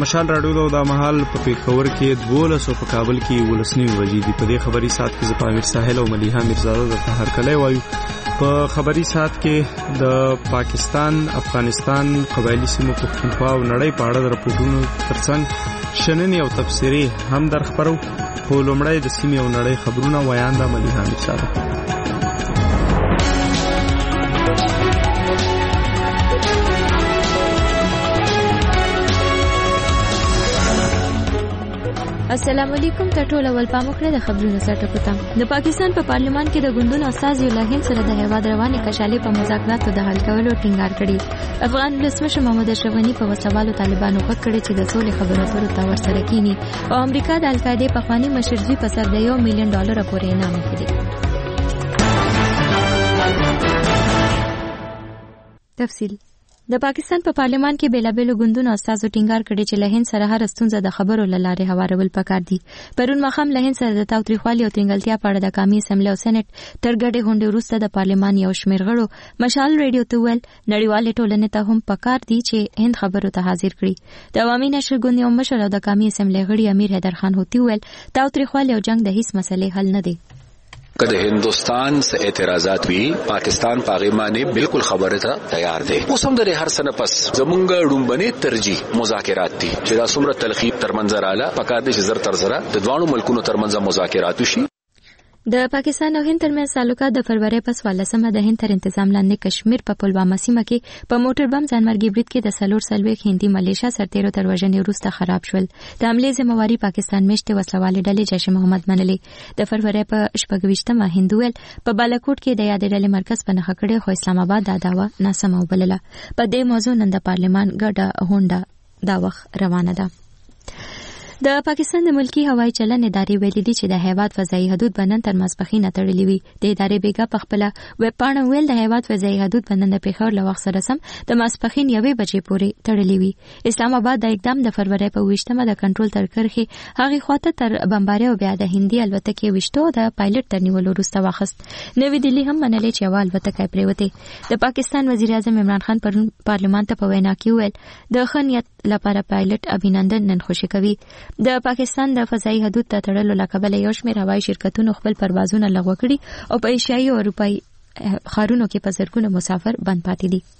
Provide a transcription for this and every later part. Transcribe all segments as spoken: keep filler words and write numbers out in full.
مشال راډیو د مهال په پیښور کې دولس او په کابل کې ولسنی وجې دي. په دې خبري سات کې زپامیر ساحل او ملیحه میرزاده د هر کله وایو. په خبري سات کې د پاکستان افغانستان قبایلی سیمو پښتونخوا او نړۍ په اړه د راپورټونو ترڅنګ شننې او تفسیري هم در خبرو. په لومړی د سیمې او نړۍ خبرونه وایانده ملیحه میرزاده. السلام علیکم. ټول اول پام وکړئ د خبرونو سرټکو ته. د پاکستان په پارلمان کې د ګوندونو استازي له هند سره د هیواد رواني کشالې په مذاکراتو د حل کولو ټینګار کړی. افغان ولسمشر محمد اشرف غني په وسوالو طالبانو غږ کړی چې د سولې خبرو اترو ته ورسره کینی او امریکا د القاعده په خواني مشرزوی په سر د یو میلیون ډالر پورې انعام کړی. تفصیل د پاکستان په پارلمان کې بیلابېلو ګوندونو استازو ټینګار کړی چې له هند سره هر ستونزه د خبرو له لارې هوارول پکار دي. پرون ماښام له هند سره د تاوتریخوالي او ترنګلتیا په اړه د قومي اسمبلی او سېنات تر ګډې غونډې وروسته د پارلمان یو شمېر غړو مشال ریډیو ته ویل نړیوالې ټولنې ته هم پکار دي چې هند خبرو ته حاضر کړي. د عوامي نشر ګوند یو مشر او د قومي اسمبلی غړي امیر حیدر خان هوتی ویل تاوتریخوالي او جنگ د هیڅ مسلې حل نه دي. کله هندستان سے اعتراضات وی پاکستان پاغیمانه بالکل خبره ته تیار دی. اوس هم د هر سنه پس زمونږ ډومبنه ترجیح مذاکرات دي چې دا څومره تلخیب تر منځ رااله پکار دي چې زر تر زره د دوانو ملکونو تر منځ مذاکرات وشي. د پاکستان او هند ترمنځ تعلقات د فروری په څوارلسمه د هند تر تنظیم لاندې کشمیر په پلوامه سیمه کې په موټر بم ځانمرګي برید کې د سلور سلويخ هندي ملیشیا سرتیرو تر وژنې وروسته خراب شول. د حملې ذمہواری پاکستان میشته وسلوالې ډلې جیش محمد منلې. د فروری په شپږویشتمه هندویل په بالاکوټ کې د یادې ډلې مرکز په نخښه کړي خو اسلام آباد دا داوا ناسمه وبلله. په دې موضوع نن د پارلمان ګډه غونډه دا وخت روانه ده. د پاکستان د ملکی هوایي چلن ادارې ویلي دي چې د هیواد فضایي حدود بنن تر ماسپخینه تړلې وي. د ادارې بیګا په خپل ویب پاڼه ویل د هیواد فضایي حدود بنن د پیښور له وخت سره سم د ماسپخین یوې بجې پورې تړلې وي. اسلام آباد د اقدام د فروری په ویشتمه د کنټرول تر کرخي هغه خواته تر بمباري او بیا د هندي الوتکې وشتو د پایلټ تر نیولو وروسته واخست. نوې دلی هم منلې چې اول الوتکې پریوته. د پاکستان وزیر اعظم عمران خان پر پارلمان ته په وینا کې ویل د خنیت لپاره پایلټ ابینندن نن خوشی کوي. د پاکستان د فضایي حدود ته تړلو لکبل یو شمېر هوایي شرکتونو خپل پروازونه لغوه کړي او په ایشیايي او اروپایي ښارونو کې په زرګونو مسافر بند پاتې دي.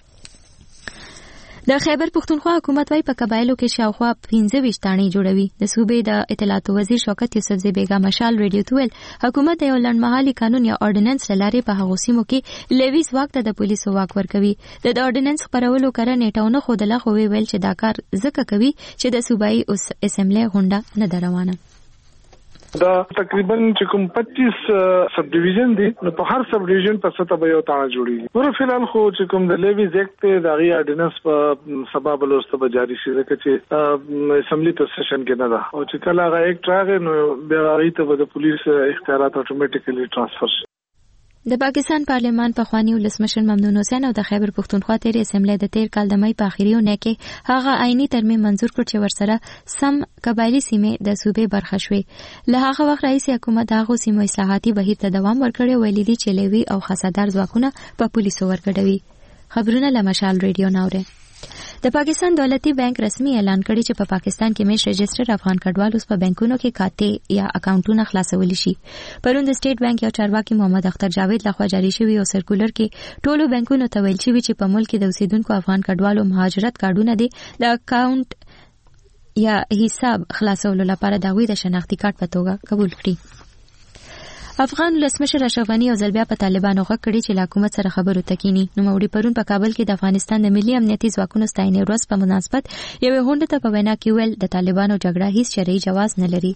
د خیبر پښتونخوا حکومت وايي په قبایلو کې شاوخوا پنځه ویشت تاڼې جوړوي. د صوبې د اطلاعات وزیر شوکت یوسفزي بیګا مشال ریډیو ته ویل حکومت یو لنډمهالي قانون یا اورډیننس لاره په هغو سیمو کې لیویز واک ته د پولیسو واک ورکوي. د اورډیننس خبرولو کړه نیټونه خودله خو ویل چې دا کار ځکه کوي چې د صوبایي اسمبلی غونډه نه روانه. دا تقریبا چې کوم پچیس سب ډیویژن دي نو په هر سب ډیویژن په سطح به یو تاڼه جوړیږي. نو فلحال خو چې کوم د لیویز ایکټ د هغې اورډیننس په سبا بلوسته به جاري شي ځکه چې اسمبلی په سیشن کې نه ده او چې کله هغه ایکټ راغی نو بیا هغې ته به د پولیس اختیارات اتوماتیکلی ټرانسفر شي. د پاکستان پارلمان په خواني ولسمشر ممنون حسین او د خیبر پښتونخوا تیر اسمبلی د تیر کال د مې په اخیریونه کې هغه عیني ترمیم منزور کړ چې ورسره سم قبایلی سیمې د صوبې برخه شوې. له هغه وخت راهیسې حکومت هغه سیمو اصلاحاتي بهیر ته دوام ورکړی ویلي دي چې لوی او خاصدار ځواکونه په پولیسو ورګډوي. خبرونه له مشال ریډیو ناوره. د پاکستان دولتي بانک رسمي اعلان کړی چې په پا پاکستان کې میش رجستر افغان کډوال اوس په بانکونو کې کاته یا اکاونټونه خلاصول شي. پرون د سټیټ بانک یو چارواکي محمد اختر جاوید لخوا جاری شوی او سرکولر کې ټولو بانکونو ته ویل شوی چې په ملک کې د اوسیدونکو افغان کډوالو مهاجرت کارډونه دي د اکاونټ یا حساب خلاصولو لپاره د غوي د شناختی کارت په توګه قبول کړي. افغان ولسمشر اشرف غني او ځلبیا په طالبانو غږ کړی چې حکومت سره خبرو تکینی. نو موري پرون په کابل کې د افغانستان د ملي امنیتي ځواکونو ستاینې ورځ په مناسبت یوې غونډې ته په وینا کې ویل د طالبانو جګړه هیڅ شرعي جواز نه لري.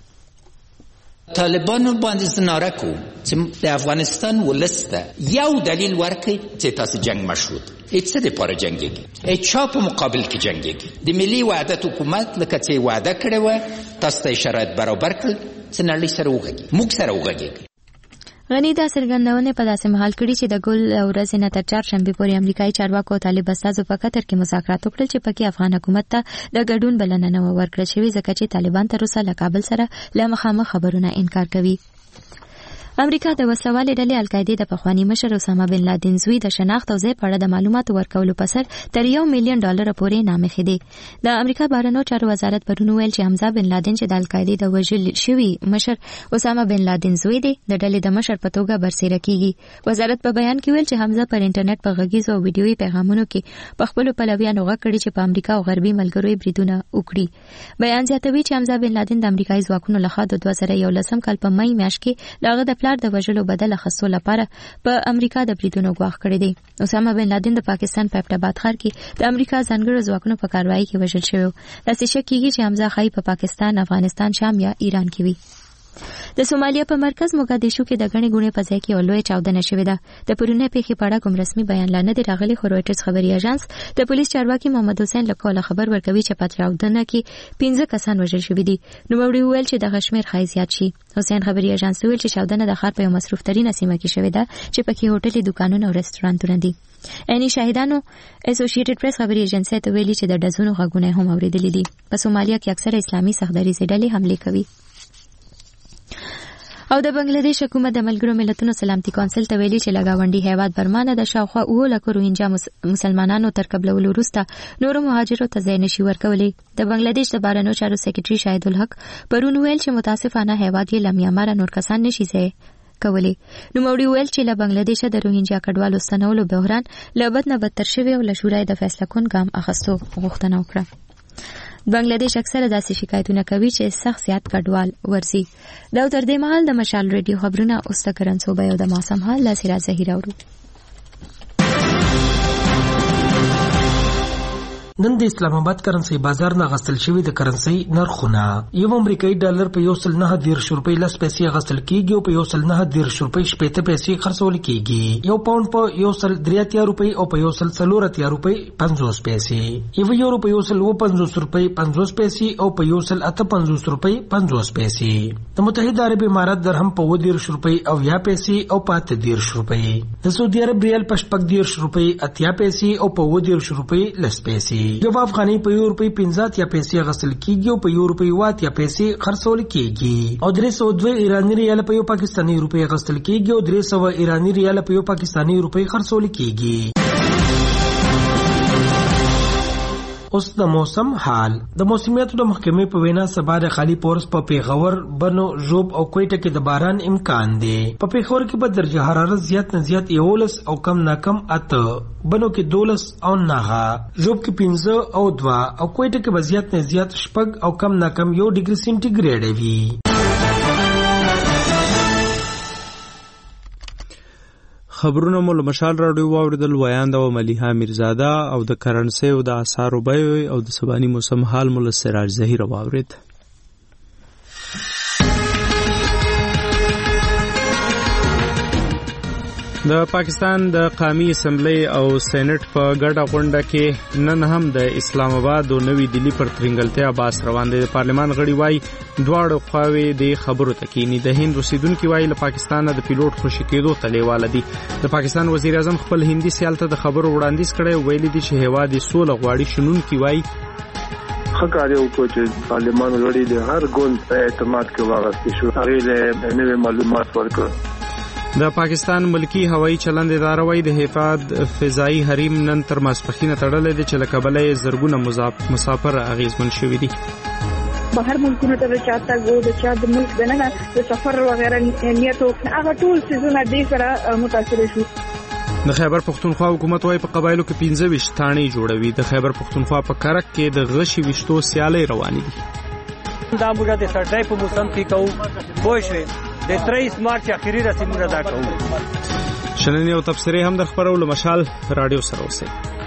طالبانو باندې زناره کو چې د افغانستان ولسته یو دلیل ورکړي چې تاسو جنگ مشروط هیڅ د پاره جنگيږي هیڅ چا په مقابل کې جنگيږي. د ملي وحدت حکومت لکه چې وعده کړې و تاسو ته شرایط برابر کړل چې نړۍ سره وغږیږي موږ سره وغږیږي. غنی دا څرګندونه په داسې محل کړي چې د ګل ورځې نه تر چهارشنبې پورې امریکایي چارواکو او طالب استازو په قطر کې مذاکرات وکړل چې پکې افغان حکومت ته د ګډون بلنه نه ورکړل شوې ځکه چې طالبان تر اوسه له کابل سره له مخامخ خبرونه انکار کوي. امریکا د وسلوالې ډلې القاعده د پخوانی مشر اسامه بن لادن زوی د شناخت او ځای په اړه د معلوماتو ورکولو په سر تر یو میلیون ډالر پورې نامخې دي. د امریکا بهرنیو چارو وزارت پرون ویل چې حمزه بن لادن چې د القاعده د وژل شوی مشر اسامه بن لادن زوی دی د ډلې د مشر په توګه برسېره کیږي. وزارت په بیان کې ویل چې حمزه پر انټرنیټ په غږیز او ویډیويي پیغامونو کې په خپل پلویانو غږ کړی چې په امریکا او غربي ملګرو بریدونه وکړي. بیان زیاتوي چې حمزه بن لادن د امریکایي ځواکونو لخوا د دوه زره یولسم کال په مې میاشت کې دغه د پلار د وژلو بدل اخیستو لپاره په امریکا د بریدونو غواخ کړی دی. اسامه بن لادن د پاکستان په ایبټ آباد ښار کې د امریکا ځانګړو ځواکونو په کاروایی کې وژل شوی. داسې شک کیږي چې حمزه خای په پاکستان، افغانستان، شام یا ایران کې وي. د سومالیا په مرکز موګادیشو کې د غنې ګونې په ځای کې ولوي چاودنه شوې ده. د پرونه پیښې په اړه کوم رسمي بیان لا نه دی راغلی، خو رويټرز خبري اژانس د پولیس چارواکي محمد حسین لکوله خبر ورکوي چې په چاودنه کې پنځه کسان وژل شوي دي. نو وړي ویل چې د غشمیر خای زیات شي. حسین خبري اژانس ویل چې چاودنه د ښار په یو مصروف ترينه سیمه کې شوې ده چې پکې هوټلې، دکانونه او رستورانتونه دي. اني شاهدانو اسوسییټډ پریس خبري ایجنسی ته ویلي چې د ډزونو غږونه هم اوریدلې دي. په سومالیا کې اکثره اسلامي سختدري ډلې حمله کوي. او د بنگلاديش حکومت د ملګرو ملتونو سلامتي کونسل ته ویلي چې لګاونډي هیواد برمانه د شاوخوا اوه لک روهینجا مسلمانانو تر قبلولو وروسته نورو مهاجرو ته ځای نشي ورکولی. د بنگلاديش د بهرنیو چارو سیکریټري شاهد الحق پرون ویل چې متاسفانه هیواد یې لمیامره نور کسان نشي ځای کولی. نو موړي ویل چې له بنگلاديش د روهینجا کډوالو ستنولو بحران له بد نه بدتر شوی او له شورای د فیصله کون ګام اخستو غوښتنه وکړه. بنگلاديش اکثره داسې شکایتونه کوي چې سخت زیات کډوال ورزي. دا تر دې مهال د مشال ریډیو خبرونه اوس د کرنسوبه او د موسم حال لا سره ظاهر اورو. نن د اسلام آباد کرنسي بازار نه غستل شوی د کرنسي نرخونه یو امریکایي ډالر په یو سل نه دیرش روپۍ لس پیسې غستل کیږي او په یو سل نه دیرش روپۍ شپېته پیسې خرڅول کیږي. یو پاوند په یو سل درې اتیا روپۍ او په یو سل څلور اتیا روپۍ پنځوس پیسې، یو یورو په یو سل اوه پنځوس روپۍ پنځوس پیسې او په یو سل اته پنځوس روپۍ پنځوس پیسې. د متحده عرب امارات درهم په اوه دیرش روپۍ او یا پیسې او په اته دیرش روپۍ. د سعودي عرب ریال په شپږ دیرش روپۍ اتیا پیسې او په اوه دیرش روپۍ لس پیسې. یو افغاني په یو روپۍ پنځه اتیا پیسې غسل کیږي او په یو روپۍ اوه اتیا پیسې خرڅول کیږي. او درې سوه دوه ایراني ریال په یو پاکستاني روپۍ غسل کیږي او درې سوه ایراني ریال په یو پاکستاني روپۍ خرڅول کیږي. اوس د موسم حال. د موسمیاتو د محکمې په وینا سبا د خالی پورس په پیښور، بنو، ژوب او کوټه کې د باران امکان دی. په پیښور کې به درجه حرارت زیات نه زیات یولس او کم نه کم اته، بنو کې دولس او نه، ژوب کې پنځه او دوه او کوټه کې به زیات نه زیات شپږ او کم نه کم یو ډیګري سنټیګریډ وي. خبرونه مو له مشال راډیو واوریدل. ویاند او ملیحه میرزاده او د کرنسي او د آثارو بیې او د سباني موسم حال مو له سراج ظهیر واورید. د پاکستان د قومي اسمبلی او سېنات په ګډه غونډه کې نن هم د اسلام آباد او نوی دلی پر ترنګلتیا باس روان دي. د پارلمان غړي وای دواړو خواوې د خبرو تکینی. د هند رسیدونکو وای له پاکستان د پیلوټ خوشی کېدو تلیواله دي. د پاکستان وزیر اعظم خپل هندي سیال ته د خبرو وړاندیز کړي، ویلي دي چې هوا د سوله غواړي. شنونکو وای خکاري او چې پارلمان غړي د هر ګوند په اعتماد کې واغستې شو، هغه له نوې معلومات ورکړ. د پاکستان ملکی هوایی چلند اداره وای د حفاظ فضایی حریم نن تر ماسپخینه تړلې دي چې له کبله زرګونه مسافر اغیزمن شوي دي. بهر ملکونو ته چاته غو د چا د ملک دننه د سفر وغیرہ نیت او هغه ټول سيزونه دې سره متاثر شو. د خیبر پختونخوا حکومت وای په قبایلو کې پنځه ویشت تانې جوړوي. د خیبر پختونخوا په کرک کې د غشي وشتو سیالي روانې دي. دا موږ د سړډای په موسم کې کوو پوه شئ د تریس مارچ اخیری رسمونه ادا کوو. شننې او تبصرې هم در خبرولو مشال رادیو سره اوسئ.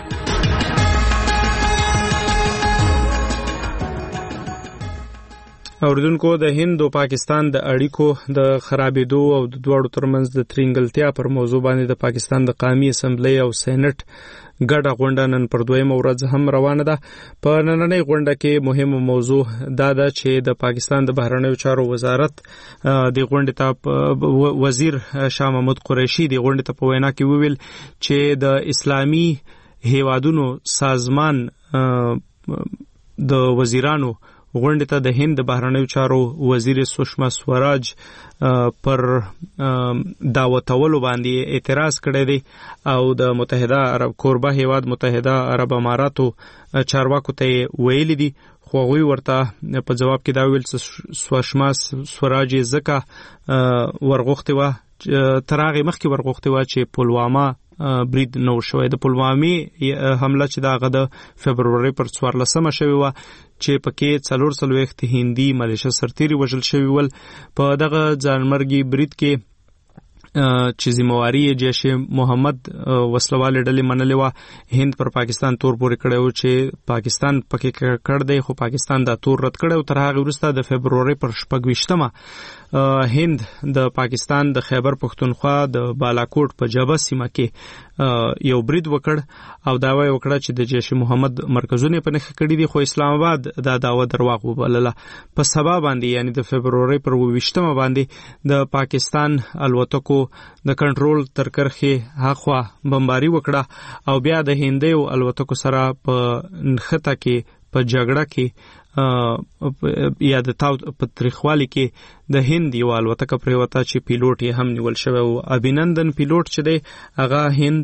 اوریدونکو د هند او پاکستان د اړیکو د خرابېدو او د دوړو ترمنځ د ترنګلتیا پر موضوع باندې د پاکستان د قومي اسمبلی او سېنات ګډه غونډه نن پر دویمه ورځ هم روانه ده. په نننۍ غونډه کې مهمه موضوع دا ده چې د پاکستان د بهرنیو چارو وزارت د غونډې ته وزیر شاه محمود قریشي د غونډې ته په وینا کې وویل چې د اسلامي هیوادونو سازمان د وزیرانو غونډې ته د هند د بهرنیو چارو وزیر سوشما سوراج پر دعوتولو باندې اعتراض کړی دی او د متحده عرب کوربه هیواد متحده عرب اماراتو چارواکو ته ویلي دي، خو هغوی ورته په جواب کې دا ویل چې سوشما سوراج زکه ورغوښتې وه تر هغې مخکې ورغوښتې وه چې پلواما برید نو شوی. د پلوامي حمله چې دا هغه د فبروري پر څوارلسمه شوې وه چې پکې څلور څلوېښت هندي ملیشه سرتیري وژل شوي ول. په دغه ځانمرګي برید کې چې ذمہواری جیش محمد وسلواله ډلې منلې وه، هند پر پاکستان تور پورې کړی و چې پاکستان پکې کړ دی، خو پاکستان دا تور رد کړی او تر هغې وروسته د فبروري پر شپږ ویشتمه هند د پاکستان د خیبر پښتونخوا د بالاکوټ په جبه سیمه کې یو برید وکړ او داوا وکړه چې د جیش محمد مرکزونه په نښه کړي دي، خو اسلام آباد دا داوا درواغ وبلله. په سبا باندې یعنی د فبروري پر ویشتمه باندې د پاکستان الوتکو د کنټرول تر کرخې هاخوا بمباری وکړه او بیا د هندیو الوتکو سره په نښته کې په جګړه کې یا د تاو په تاریخوالي کې د هند یو الوتکه پریوته چې پیلوټ یې هم نیول شوی او ابینندن پیلوټ چې دی هغه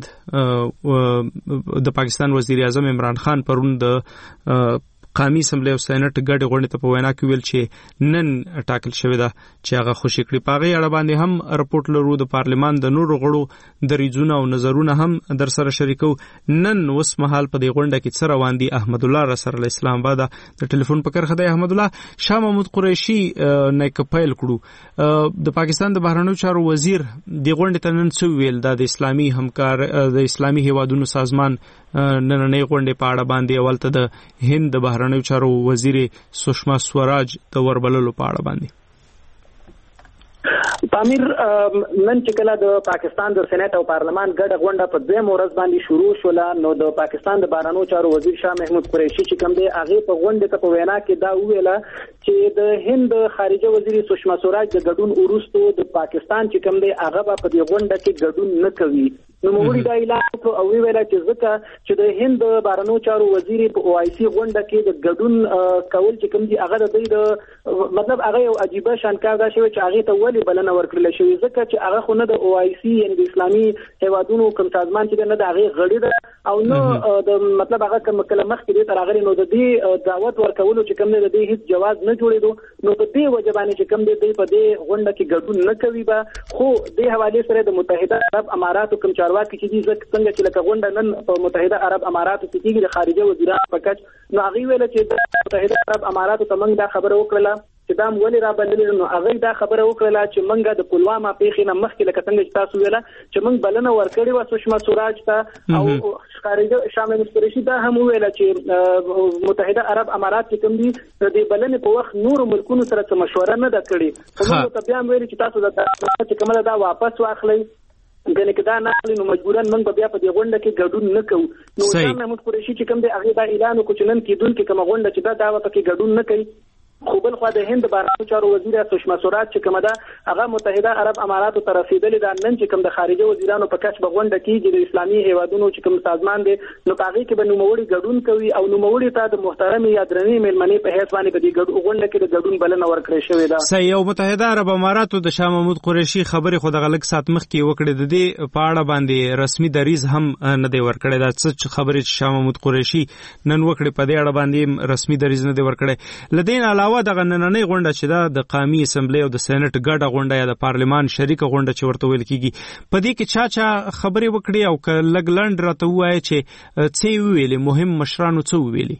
هند د پاکستان وزیر اعظم عمران خان پرون د قومي اسمبلی او سېنات ګډ غونډې ته په وینا کې ویل چې نن ټاکل شوی ده چې هغه خوشی کړي. په هغې اړه باندې هم رپورټ لرو، د پارلمان د نورو غړو دریځونه او نظرونه هم در سره شریکو. نن اوس مهال په دې غونډه کې څه روان دي؟ احمد الله را سره له اسلام آباد د ټلیفون په کرخه دی. احمد الله، شاه محمود قریشي نه کپایل کړو، د پاکستان د بهرنیو چارو وزیر د غونډې ته نن څه ویل؟ دا د اسلامي همکار د اسلامي هیوادونو سازمان نننۍ غونډې په اړه باندې اولته د هند د بهرنیو چارو وزیر سوشما سوراج د وربللو په اړه باندې پامیر نن چې کله د پاکستان د سېنات او پارلمان ګډه غونډه په دویم ورځ باندې شروع شوله، نو د پاکستان د بهرنیو چارو وزیر شاه محمود قریشي چې کوم دی هغه په غونډه ته په وینا کې دا ویله چې د هند خارجه وزیر سوشما سوراج د ګډون وروسته د پاکستان چې کوم دی هغه په دې غونډه کې ګډون نه کوي. نو موږ دا اعلان وکړو او ویل چې ځکه چې د هند بهرنیو چارو وزیر په او آی سی غونډه کې د ګډون کول چې کوم دی هغه د دوی د مطلب هغه یو عجیبه شانکار دا شوی چې هغه ته ولې بلنه ورکړل شوې، ځکه چې هغه خو نه د او آی سی یعنی د اسلامي هیوادونو کوم سازمان چې نه د هغه غړي ده او نو د مطلب هغه کوم کلمه کې تر هغه نو د دې دعوت ورکولو چې کوم دی د دې هیڅ جواز نه جوړېدو. نو په دې وجه باندې چې کوم دی په دې غونډه کې ګډون نه کوي به، خو د حواله سره د متحده عرب اماراتو کوم چارواکي چې دي څنګه چې لکه غونډه نن په متحده عرب اماراتو کې کېږي د خارجه وزیرانو په کچ، نو هغه ویل چې د متحده عرب اماراتو ته موږ دا خبره وکړه چې دا ولې را بلل، نو هغه دا خبره وکړه چې موږ د پلواما پیښې نه مخکې لکه څنګه چې تاسو ویله چې موږ بلنه ورکړې و سوشما سوراج ته او خارجه شاه محمود قریشي دا هم ویل چې متحده عرب امارات چې کوم دي د بلنې په وخت نور ملکونو سره څه مشوره نه ده کړې، خو موږ ته بیا ویل چې تاسو دا چې کومه دا واپس واخلئ، ګنې کدا نه اخلي نو مجبورن موږ بیا په دې غونډه کې ګډون نه کوو. نو شاه محمود قریشي چې کوم دی هغه دا اعلان وکړ چې نن کېدونکې کومه غونډه چې دا دعوه پکې ګډون نه کوي. خو بل خو د هند بهرنیو چارو وزیر سوشما سوراج چې کومه ده هغه متحده عرب اماراتو ته رسیدلې ده، نن چې کوم د خارجه وزیرانو په کچ به غونډه کېږي د اسلامي هیوادونو چې کوم سازمان دی، نو هغې کې به نوموړي ګډون کوي او نوموړي ته د محترمې یا درنې مېلمنې په حیث باندې په دې غونډه کې د ګډون بلنه ورکړې شوې ده. صحیح. او متحده عرب اماراتو د شاه محمود قریشي خبرې خو دغه لږ ساعت مخکې وکړې، د دې په اړه باندې رسمي دریځ هم نه دی ورکړی. دا څه خبرې چې شاه محمود قریشي نن وکړې په دې اړه باندې رسمي دریځ نه دی ورکړی. له دې علاوه دغه نننۍ غونډه چې دا د قومي اسمبلی او د سېنات ګډه غونډه یا د پارلمان شریکه غونډه چې ورته ویل کیږي، په دې کې چا چا خبرې وکړي او که لږ لنډ راته ووایي چې څه ویلي، مهم مشرانو څه ویلي؟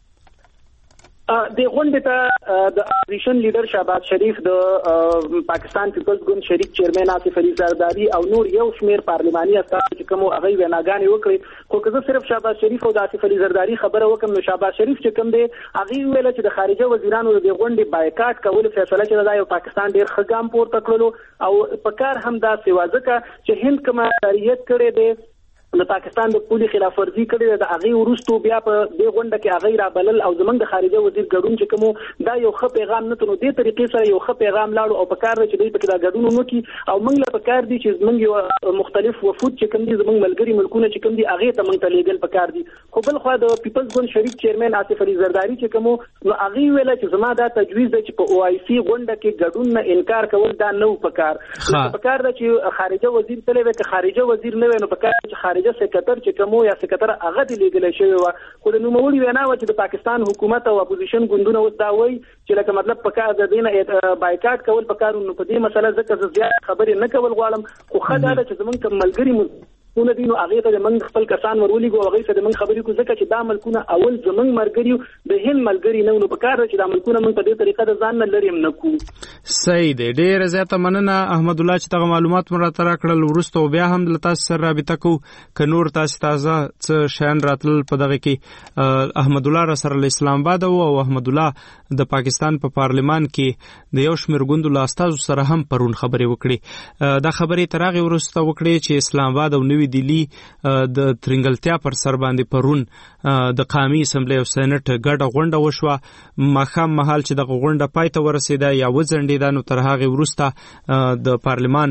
د غونډې ته د اپوزیشن لیډر شهباز شریف، د پاکستان پیپلز ګوند شریک چیرمن آصف علي زرداری او نور یو شمیر پارلماني استاد چې کوم هغه ویناګانې وکړي، خو که زه صرف شهباز شریف او د آصف علي زرداری خبره وکم، نو شهباز شریف چې کوم دی هغه ویل چې د خارجه وزیرانو د غونډې بایکاټ کول فیصله چې دا یو پاکستان ډیر ښه ګام پورته کړلو او په کار هم دا سیوا ځکه چې هند کومه شریعت کړی دی د پاکستان د پولي خلاف ورزي کړې د هغه ورستو بیا په دې غونډه کې هغه را بلل او زمنګ د خارجه وزیر ګډون چې کوم دا یو ښه پیغام نه تنو دې طریقې سره یو ښه پیغام لاړو او په کار دی چې دوی په دا ګډون وکړي او موږ له په کار دي چې زمنګ یو مختلف وفود چې کوم دي زمنګ ملګری ملکونه چې کوم دي هغه ته موږ ته لیګل په کار دي خو بل خو د پیپلز ګوند شریک چیرمن آصف علي زرداری چې کوم نو هغه ویل چې زما دا تجویز دی چې په او آی سی غونډه کې ګډون نه انکار کول دا نو په کار په کار دی چې خارجه وزیر تلوي چې خارجه وزیر نه ویني په کار چې خارجه سکرټر چې کوم یا سکرټر هغه دی لیګل شوی و خو د نوموړي وینا و چې د پاکستان حکومت او اپوزیشن ګوندونه اوس دا وایي چې لکه مطلب په کار د دینه بایکاټ کول په کارونو په دې مسله ځکه زیات خبرې نه کول غواړم خو خدای دا چې زمونږ کوم ملګری ملکونه دي نو هغه ته موږ خپل کسان ورولي ګو هغه ته موږ خبرې کو ځکه چې دا ملکونه اول زمونږ مرګري د هند ملګری نه نو په کار چې دا ملکونه موږ په دې طریقه د ځان نه لري نه کو صحیح دی ډیر زیاته مننه احمد الله چې تاسو معلومات مراتب کړل ورسته بیا هم د تاسو سره رابطه کو ک نور تاسو تازه څه شان راتل په دغه کې احمد الله را سره اسلام آباد او احمد الله د پاکستان په پا پارلمان کې د یو شمېر ګوندو له استازو سره هم پرون خبرې وکړي دا خبرې ترغه ورسته وکړي چې اسلام آباد او نوی دلی د ترنګلتیا پر سر باندې پرون د قومي اسمبلی او سېنات ګډه غونډه وشوه مخام محل چې د غونډه پای ته ورسېده یا وځنډېده نو تر هغه ورسته د پارلمان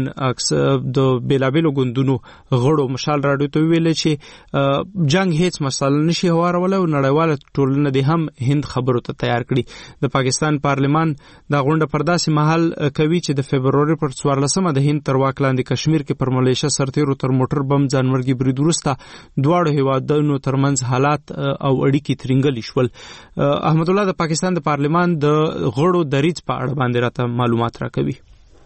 د بیلابیلو ګوندونو غړو مشال راډیو ته ویل چې جنگ هیڅ مسله نشي هوارول او نړیواله ټولنه د هم هند خبرو ته تیار کړي د پاکستان پارلمان د غونډه پر داسې محل کوي چې د فبرवरी پر څوارلسمه د هند تر واک لاندې کشمیر کې پر ملیشه سرتیرو تر موټر بم ځانمرګي برید وروسته دواړو هیوادونو ترمنځ حالات او اړیکې ترنګلې شول احمد الله د پاکستان د پارلمان د غړو دریځ په اړه باندې راته معلومات راکوي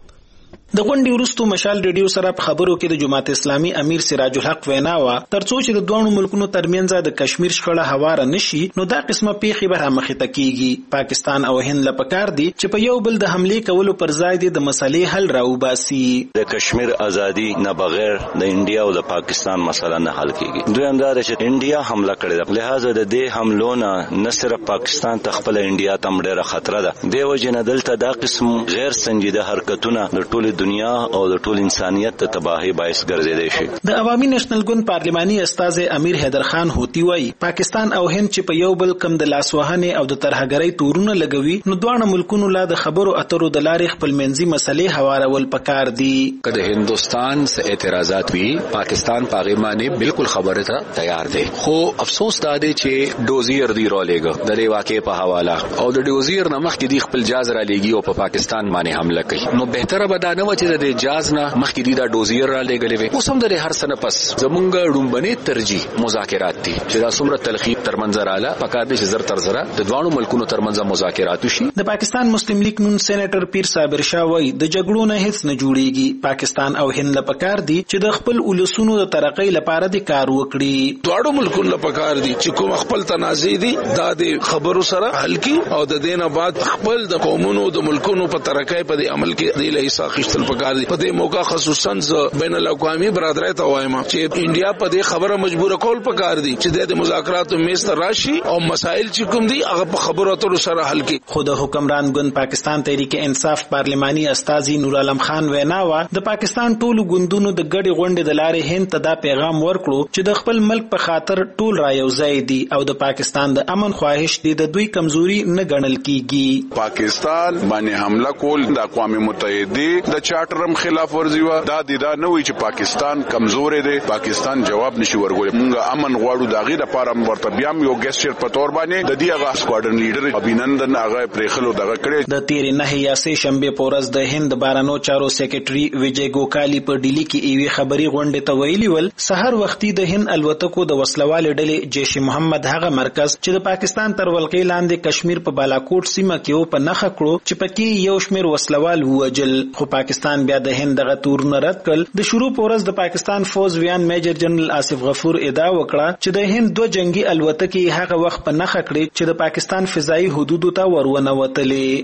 د غونډې وروسته مشال ریډیو سره په خبرو کې د جماعت اسلامي امیر سراج الحق وینا و ترڅو چې د دوه ملکونو ترمنځ د کشمیر شخړه هواره نشي نو دا قسمه پیښې به مخې ته کیږي پاکستان او هند له پکار دي چې په یو بل د حمله کولو پر ځای د مسلې حل راوباسي د کشمیر ازادي نه بغیر د انډیا او د پاکستان مسله نه حل کیږي دوی اندار چې انډیا حمله کړې ده لہذا د دې حملو نه نه صرف پاکستان ته خپل انډیا ته ډېره خطر ده دیو جن دلته دا قسم غیر سنجیده حرکتونه د ټول دنیا او د ټول انسانيت ته تباہي باعث ګرځیدي شي د عوامي نېشنل ګوند پارلماني استاد امیر حیدر خان هوتی وای پاکستان او هند چې په یو بل کم د لاسوهنې او د ترهګرۍ تورونه لګوي نو دوه ملکونو لا د خبرو اترو د لارې خپل منځي مسلې هوارول پکار دي کله هندستان څخه اعتراضات وی پاکستان پارلماني بالکل خبره ته تیار دی خو افسوس دا دی چې ډوزیر دی رولېګو د دې واقعې په حواله او د ډوزیر نمخ کې دی خپل جاز را لېږي او په پاکستان باندې حمله کوي نو بهتره به دا نه و چې د جاز نه مخکې دی دا ډوزیر را لېږلې وي اوس هم د هر سنه پس زمونږ ډومبنې ترجیح مذاکرات دي چې دا څومره تلخیب تر منځ رااله پکار دي چې زر تر زره د دوه ملکونو ترمنځ مذاکرات وشي د پاکستان مسلم لیگ نون سېنیټر پیر صابر شاه وای د جګړو نه هیڅ نه جوړیږي پاکستان او هند له پکار دي چې د خپل ولسونو د ترقۍ لپاره د کار وکړي دوه ملکونو له پکار دي چې کوم خپل تنازع دي دا د خبرو سره حل کی او د دینه بعد خپل د قومونو د ملکونو په ترقۍ په عمل کې د لایسا خشتل پکار دي په دې موقع خصوصا بین الاقوامي برادرۍ ته وایم چې انډیا په دې خبره مجبور کول پکار دي چې د مذاکراتو میز ته راشي او مسائل چې کوم دي هغه په خبرو اترو سره حل کی خود حکمران ګوند پاکستان تحریک انصاف پارلماني استاذي نور عالم خان وینا و د پاکستان ټولو ګوندونو د ګډي غونډې د لارې هند ته دا پیغام ورکړو چې د خپل ملک په خاطر ټول را یوځای دي او د پاکستان د امن خواهش دي د دوی کمزوري نه ګڼل کیږي پاکستان باندې حمله کول د اقوام متحده د چارټرم خلاف ورزي و دا د دا نوې چې پاکستان کمزورې دی پاکستان جواب نشي ورغول موږ امن غواړو دا غي د پاره ورته بیا یو ګیسچر په تور باندې د دې هغه سکواډرن لیډر ابینندن هغه پرېخلو دغه کړي د تیر نه یا سه شنبه پورز د هند بارانو چارو سیکریټري ویجی ګوکالی په ډیلی کې ایوي خبري غونډه ته ویلي ول سحر وختي د هند الوتکو د وسلوال ډلې جیش محمد هغه مرکز چې د پاکستان تر ولکې لاندې کشمیر په بالاکوټ سیمه کې او په نخ کړو چې پکې یو شمیر وسلوال ووجل خو پاکستان بیا د هند دغه تورونه رد کړل د شروع پورز د پاکستان فوز ویان میجر جنرال آصف غفور ادعا وکړه چې د هند دوه جنگي الوتکې هغه وخت په نخ کړې چې د پاکستان فضائي حدودو ته ورونه وتلې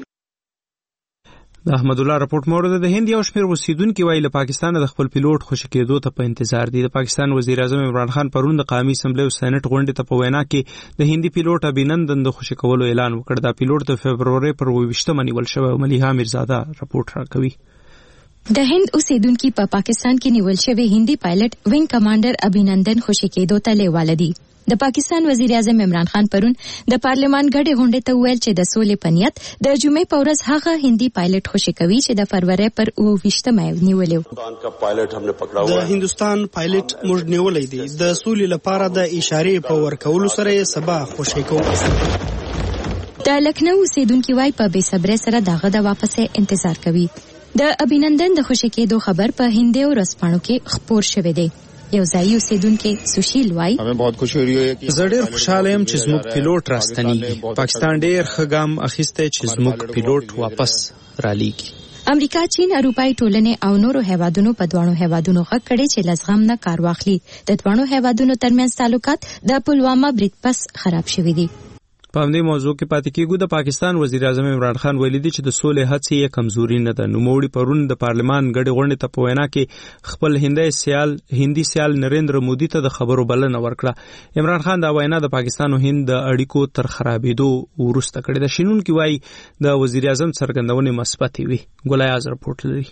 د احمد الله رپورت مورد د هند یو شمېر اوسیدونکو وایي له پاکستان د خپل پیلوټ خوشی کېدو ته په انتظار دي د پاکستان وزیر اعظم عمران خان پرون د قومي اسمبلی او سېنات غونډې ته په وینا کې د هندي پیلوټ ابینندن د خوشی کولو اعلان وکړ دا پیلوټ د فبرवरी پر اووه ویشتمه نیول شوی ملیحه میرزاده رپورت راکوي د هند اوسیدونکو په پاکستان کې نیول شوی هندي پایلټ وینګ کمانډر ابینندن خوشی کېدو ته لیواله دي. د پاکستان وزیر اعظم عمران خان پرون د پارلمان غړي غونډې ته ویل چې د سولې په نیت د جمعې په ورځ هغه هندي پایلټ خوشی کوي چې د فروری پر اوویشتمه نیولیو. د هندستان پایلټ موږ نیولې دي د سولې لپاره د اشارې په ورکولو سره یې سبا خوشی کوو. د لکنو اوسیدونکو وای په بے صبرۍ سره دغه د واپسې انتظار کوي. د ابینندن د خوشی کېدو خبر په هندي او رسپانو کې خبر شوه دی. یو ځای اوسیدونکو سوشیل وای زه ډېر خوشاله یم چې زموږ پیلوټ راستنیږي. پاکستان ډېر ښه ګام اخیستی چې زموږ پیلوټ واپس رالیږي. امریکا، چین، اروپای ټولنې او نورو هیوادونو په دوانو هیوادونو غږ کړي چې لزغم نه کار واخلي. د دوانو هیوادونو ترمنځ تعلقات د پلوامه برید پس خراب شوي دي. په همدې موضوع کې پاتې کېږو. د پاکستان وزیر اعظم عمران خان ویلي دي چې د سولې هڅې یې کمزوري نه ده. نوموړي پرون د پارلمان غړي غونډې ته په وینا کې خپل هندي سیال هندي سیال نریندر مودي ته د خبرو بلنه ورکړه. عمران خان دا وینا د پاکستان او هند د اړیکو تر خرابېدو وروسته کړې ده. شینونکي وایي د وزیر اعظم څرګندونې مثبتې وي. ګلایاز رپورټ لري.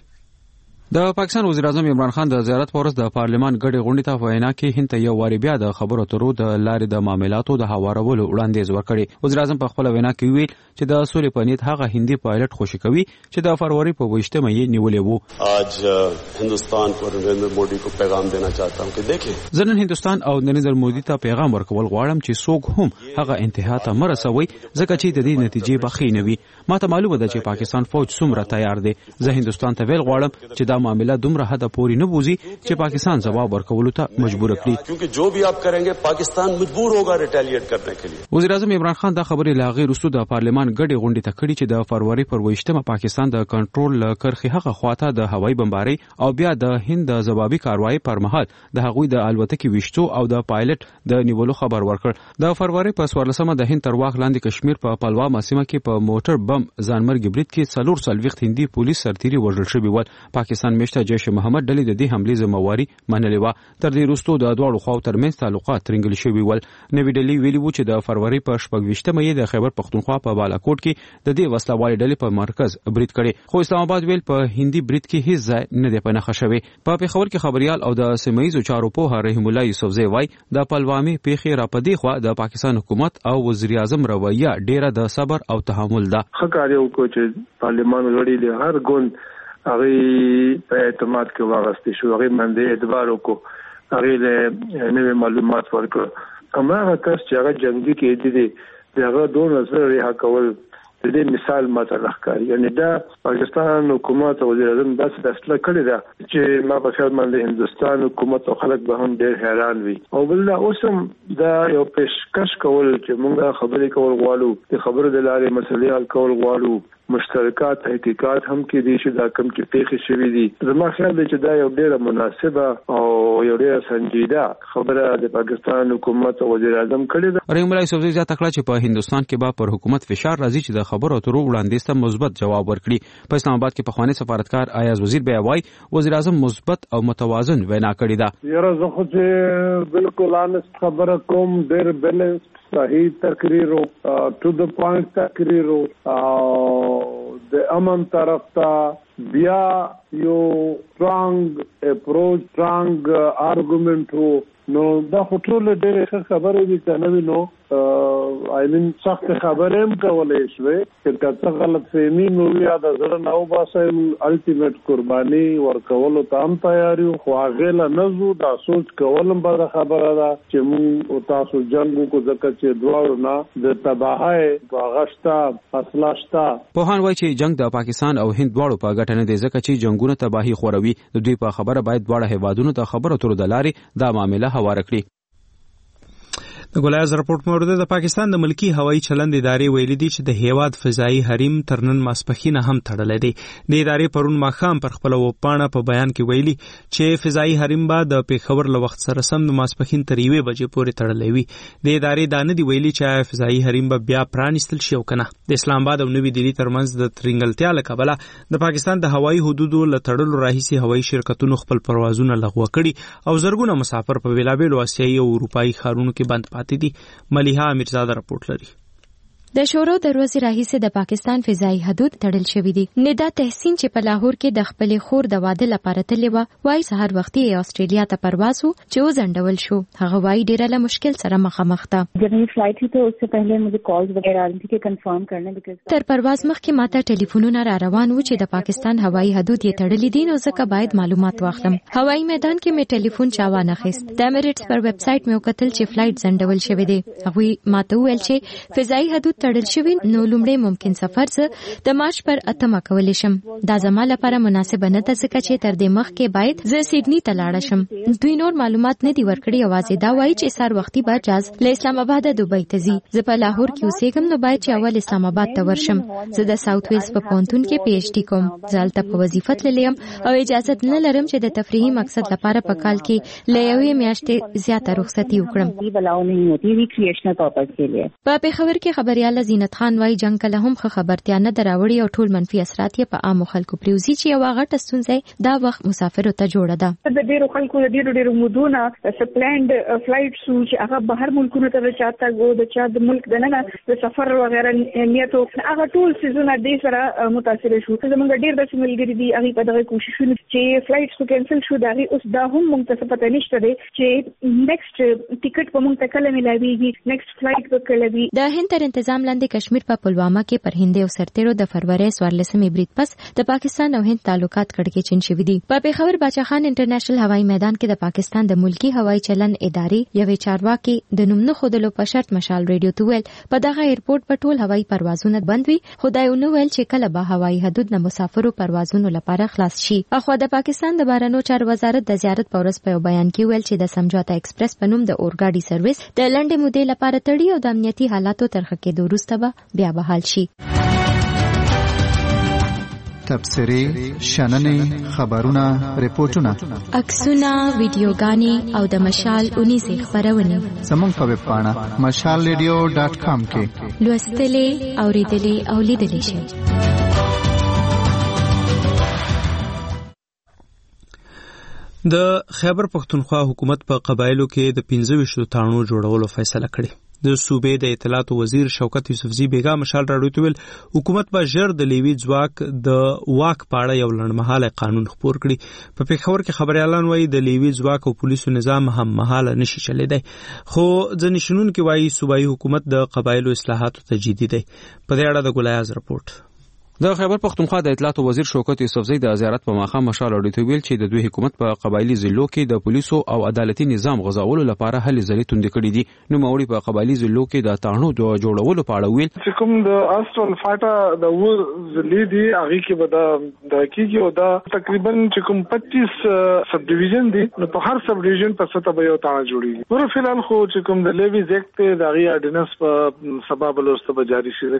د پاکستان وزیر اعظم عمران خان د زیارت په ورځ د پارلمان غړي غونډې ته وینا کې هند ته یو واری بیا د خبرو اترو د لارې د معاملاتو د هوارولو وړاندیز ورکړي. وزیر اعظم په خپل وینا کې ویل چې د سولې په نیت هغه هندي پایلټ خوشی کوي چې د فروری په اوویشتمه یې نیولې وو. آج هندستان کو نریندر مودي کو پیغام دینا چاہتا ہوں کہ دیکھیں زه نن هندستان او نریندر مودي ته پیغام ورکول غواړم چې څوک هم هغه انتها ته مرسوي ځکه چې د دې نتیجې به ښې نه وي. ماته معلومه ده چې پاکستان فوج څومره تیار دی. زه هندستان ته ویل غواړم چې دا معامله دومره حد پورې نه بوزي چې پاکستان جواب ورکولو ته مجبور کړي. کیونکہ جو بھی آپ کریں گے پاکستان مجبور ہوگا ریټیلیټ کرنے کے لیے. وزیر اعظم عمران خان دا خبرې لاغې رسو د پارلمان غړي غونډې ته کړي چې د فروری پر اوویشتمه پاکستان د کنټرول کرخي هغه خواته د هوایي بمباري او بیا د هند د ځوابي کاروایی پر مهال د هغوی د الوتکې وشتو او د پایلټ د نیولو خبر ورکړ. د فروری په څوارلسمه د هند تر واخ لاندې کشمیر په پلوامه سیمه کې په موټر بم ځانمرګي برید کې څلور څلوېښت هندي پولیس سرتیري وژل شوي ول. پاکستان میشته جیش محمد ډلې د دې حملې ذمہواري منلې و. تر دې وروسته د دواړو خواو ترمنځ تعلقات ترنګل شوي ول. نوې ډلې ویلي وو چې د فروری په شپږویشتمه یې د خیبر پختونخوا په بالاکوټ کې د دې وسلوالې ډلې په مرکز برید کړي. خو اسلام آباد ویل په هندي برید کې هیڅ ځای نه دی په نښه شوی. په پېښور کې خبريال او د سیمه ییزو چارو پوه رحیم الله یوسفزی وای د پلوامي پیښې را پدې خو د پاکستان حکومت او وزیر اعظم رویه ډیره د صبر او تحمل ده. خکاریو کو چې پارلمان غړي له هر ګوند هغه په اعتماد کې واغستې شو. هغه باندې اعتبار وکړو. هغه له نوې معلومات ورکړو. هماغه کس چې هغه جنگي کې دي دغه دوه نظر رها کول د دې مثال ماته راښکاري. یعنی دا پاکستان حکومت او وزیر اعظم داسې فیصله کړې ده چې ما په خیال باندې هندستان حکومت او خلک به هم ډېر حیران وي. او بل دا اوسم دا یو پیشکش کول چې موږ خبرې کول غواړو، د خبرو د لارې مسلې حل کول غواړو، مشترکات تحقیقات هم کې دي چې دا کم چې پیښې شوي دي. زما خیال دی چې دا یو ډېره مناسبه او یو ډېره سنجیده خبره د پاکستان حکومت او وزیر اعظم کړې ده. رحیم الله یوسفزی زیاته کړه چې په هندستان کې به پر حکومت فشار راځي چې د خبرو اترو وړاندیز ته مثبت جواب ورکړي. په اسلام آباد کې پخوانی سفارتکار ایاز وزیر بیا وایي وزیر اعظم مثبت او متوازن وینا کړې ده. یاره زه خو چې بالکل انست خبره کوم، ډېر بیلنس صحیح تقریر او ټو د پوینټ تقریر او د امن طرف ته بیا یو سترانګ اپروچ سترانګ آرګومنټ وو. نو دا خو ټول ډېرې ښه خبرې دي که نه وي نو آی مین سخت خبرې هم کولی شوې چې که څه غلط فهمي نو یا د زړه نه وباسئ. الټیمیټ قرباني ورکولو ته هم تیار یو، خو هغې له نه ځو. دا سوچ کول هم بده خبره ده چې موږ او تاسو جنګ وکړو ځکه چې دواړو نه د تباهۍ هغه شته، اصلاح شته. پوهان وایي چې جنګ د پاکستان او هند دواړو په ګټه نه دی ځکه چې جنګونه تباهي خوروي. د دوی په خبره باید دواړه هیوادونو د خبرو اترو د لارې دا معامله هواره کړي. د ګلایاز رپورټ مورد د پاکستان د ملکی هوایي چلند ادارې ویلي دي چې د هیواد فضایي حریم تر نن ماسپښین هم تړلی دی. د ادارې پرون ماښام پر خپله وپاڼه په بیان کې ویلي چې فضایي حریم به د پېښور له وخت سره سم د ماسپښین تر یوې بجې پورې تړلی وي. د ادارې دا نه دي ویلي چې آیا فضایي حریم به بیا پرانیستل شي او که نه. د اسلام آباد او نوي دلي ترمنځ د ترنګلتیا له کبله د پاکستان د هوایي حدودو له تړلو راهیسې هوایي شرکتونو خپل پروازونه لغوه کړي او زرګونه مسافر په بېلابېلو اسیایي او اروپایي ښارونو کې بند پاتې دي. ملیحه امیرزاده رپورټ لري. د شورو د ورځې راهیسې د پاکستان فضایي حدود تړل شوې دي. ندا تحسین چې په لاهور کې د خپلې خور د واده لپاره تللې وه، وايي سهار وختي آسټرالیا ته پرواز و چې وځنډول شو. هغه وايي ډېره له مشکل سره مخامخ ده. जब ये फ्लाइट थी तो उससे पहले मुझे कॉल्स वगैरह आ रही थी कि कंफर्म करने because تر پرواز مخکې ماته ټلیفونونه را روان و چې د پاکستان هوایي حدود یې تړلې دي، نو ځکه باید معلومات واخلم. هوایي میدان کې مې ټلیفون چا وانه خیست. د امریټس پر ویب سایټ مې وکتل چې فلایټ ځنډول شوی دی. هغوی ماته وویل چې فضایي حدود تړل شوي، نو لومړی ممکن سفر زه د مارچ پر اتمه کولی شم. دا زما لپاره مناسبه نه ده ځکه چې تر دې مخکې باید زه سیډني ته لاړه شم. دوی نور معلومات نه دي ورکړي، یوازې دا وایي چې سهار وختي به جاز له اسلام آباد دوبۍ ته ځي. زه په لاهور کې اوسېږم، نو باید چې اول اسلام آباد ته ورشم. زه د ساوث ویلز په پوهنتون کې پی ایچ ډي کوم. زه هلته په وظیفه تللی یم او اجازه نه لرم چې د تفریحي مقصد لپاره په کال کې له یوې میاشتې زیاته رخصتي وکړم. په پېښور کې خبريال زینت خان وايي جنگ کله هم ښه خبرتیا نه دراوړي او ټول منفي اثرات یې په عامو خلکو پریوزي چې یو غټه ستونزه دا وخت مسافرو ته جوړه ده. د ډیرو خلکو د ډیرو ډیرو مودونه سپلانډ فلایټ سو چې هغه بهر ملکونو ته چاته غو د چا د ملک دننه د سفر وغیرہ نیت هغه ټول سيزونه د سره متاثر شو. زمونږ ډیر د ملګری دي هغه په دغه کوششونه چې فلایټ سو کینسل شو، دا اوس دا هم موږ ته پته نشته دی چې نیکسټ ټیکټ په موږ ته کله ملایويږي، نیکسټ فلایټ به کله وي. د هند تر تنظیم لاندې کشمیر په پلوامه کې پر هند او سرتیرو د فروری څوارلسمې برید پس د پاکستان او هند تعلقات کړکېچن شوي دي. په پېښور باچا خان انټرنیشنل هوایي میدان کې د پاکستان د ملکی هوایي چلن ادارې یوې چارواکي د نوم نه خودلو په شرط مشال ریډیو ته ویل په دغه ایرپورټ په ټول هوایي پروازونه بند وي. خدای ونه ویل چې کله به هوایي حدود نه مسافرو پروازونو لپاره خلاص شي. اخو د پاکستان د بهرنیو چارو وزارت د زیارت په ورځ په بیان کې ویل چې د سمجھوتا ایکسپریس په نوم د اورګاډي سرویس د لنډې مودې لپاره تړي او د امنیتي حالاتو تر ښه کېدو وروسته به بیا بحال شي. تبصرې، شننې، خبرونه، ریپورتونه، عکسونه، ویډیوګانې او د مشال اونیزې خبرونه زموږ په ویب پاڼه مشال ریډیو ډاټ کام کې لوستلې، اوریدلې او لیدلې شئ. د خیبر پختونخوا حکومت په قبایلو کې د پنځه ویشتو تړونونو جوړولو فیصله کړې. د صوبې د اطلاعات وزیر شوکت یوسفزي بیگا مشال راډیو ته ویل حکومت به ژر د لیوي ځواک د واک پاړه یو لړمحاله قانون خپور کړي. په پېښور کې خبريالان وایي د لیوي ځواک او پولیسو نظام هم مهاله نشي چلیدای، خو ځنې شنونکي وایي صوبایي حکومت د قبایلو اصلاحاتو ته جدي دی. په دې اړه د ګلایاز رپورټ. د خیبر پختونخوا د اطلاعات وزیر شوکت یوسفزي د زیارت په ماښام مشال راډیو ته ویل چې د دوی حکومت په قبایلی ضلعو کې د پولیسو او عدالتي نظام غځولو لپاره هلې ځلې توندې کړې دي. نو موري په قبایلی ضلعو کې د تړونو د جوړولو په اړه ویل چې کوم د استرال فاټا د و ضلع دي هغه کې به د د کېږي او دا تقریبا چې کوم پچیس سب ډیویژن دي، نو په هر سب ډیویژن په سطح به یو تاړه جوړیږي. نو فلحال خو چې کوم د لیویز ایکټ د هغه اډیننس په سبب لوسته به جاری شي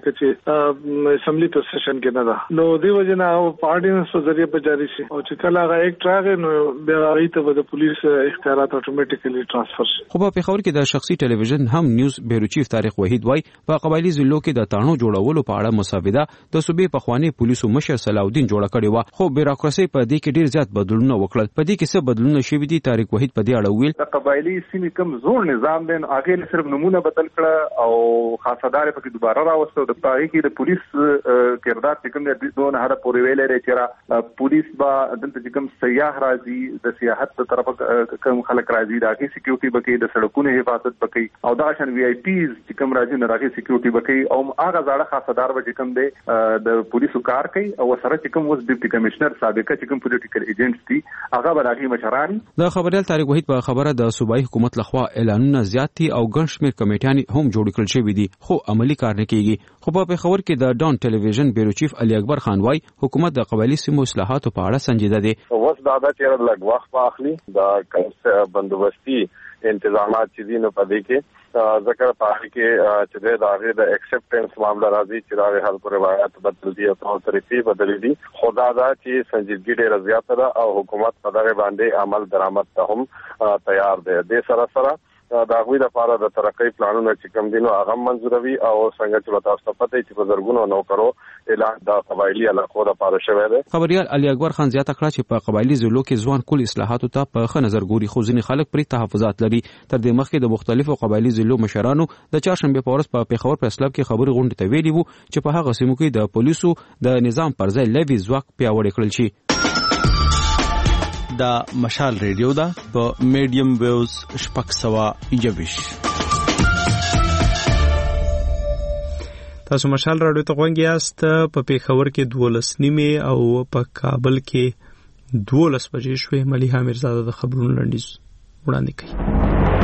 چې اسمبلی په سیشن کې نه ده، نو دی وجنه او پارډینس په ذریعہ په جاری شي او چې کله هغه ایکټ راغی نو بیا هغه ته د پولیس اختیارات اتوماتیکلی ترانسفر شي. خو په پېښور کې د شخصي ټلویزیون هم نیوز بیورو چیف طارق وحید وای په قبایلی ضلعو کې د تړونو جوړولو په اړه مساوده د صوبې په خوانی پولیسو مشر صلاح الدین جوړ کړی و، خو بیروکراسي په دې کې ډیر زیات بدلونونه وکړل. په دې کې څه بدلونونه شوي دي طارق وحید په دې اړه ویل د قبایلی سیمې کم زور نظام دین هغه صرف نمونه بدل کړه او خاصدار په دوباره راوستو. د پاره کې د پولیس کردار چې کوم د دوه هر پورې ویلې لري چې پولیس با دلته چې کوم سیاح راځي د سیاحت په طرفه کوم خلک راځي داغي سکیورټي بکې د سړکونو حفاظت بکې او دا شان وی آی پیز چې کوم راځي نه راغي سکیورټي بکې او هغه ځاړه خاصدار به چې کوم دی د پولیسو کار کوي او سره چې کوم وس ډیپټي کمشنر سابقه چې کوم پولیټیکل ایجنټس دي هغه به راغي مشران. د خبريال طارق وحید په خبره د صوبایي حکومت لخوا اعلانونه زیات دي او ګڼ شمېر کمیټیان هم جوړ کړل شوي دي خو عملی کار نه کیږي. خو په پېښور کې د ډان ټلویزیون بیورو چیف علي اکبر خان وای حکومت د قبایلی سیمو اصلاحاتو په اړه سنجیده دی. اوس دا د چیرې لږ وخت واخلي دا کوم بندوبستي انتظامات چې دي نو په دې کې ذکر پاره کې چې د هغه د ایکسپټنس معاملہ راځي چې دا هر پر روایت بدل دي او طریقې بدل دي. خدا دا چې سنجیدګي ډېر زیاته ده او حکومت په دغه باندې عمل درآمد ته هم تیار دی. د سره سره د هغوی لپاره د ترقۍ پلانونه چې کوم دي نو هغه منظوروي او څنګه چې تاسو ته پته چې په زرګونو نوکرو اعلان د قبایلی علاقو لپاره شوی دی. خبريال علي اکبر خان زیاته کړه چې په قبایلی ضلعو کې ځوان کول اصلاحاتو ته په ښه نظر ګوري، خو ځینې خلک پرې تحفظات لري. تر دې مخکې د مختلفو قبایلی ضلعو مشرانو د چهارشنبه په ورځ په پیښور پریس کلب کې خبري غونډه ته ویلي وو چې په هغه سیمو کې د پولیسو د نظام پر ځای لوی ځواک پیاوړی کړل شي. دا مشال ریډیو دا په میډیم ویوز شپږ سوه یوویش. تاسو مشال راډیو ته غوږ یاست. په پیښور کې دولس نیمه او په کابل کې دولس بجې شوې. ملیحه میرزاده د خبرونو لنډیز وړاندې کوي.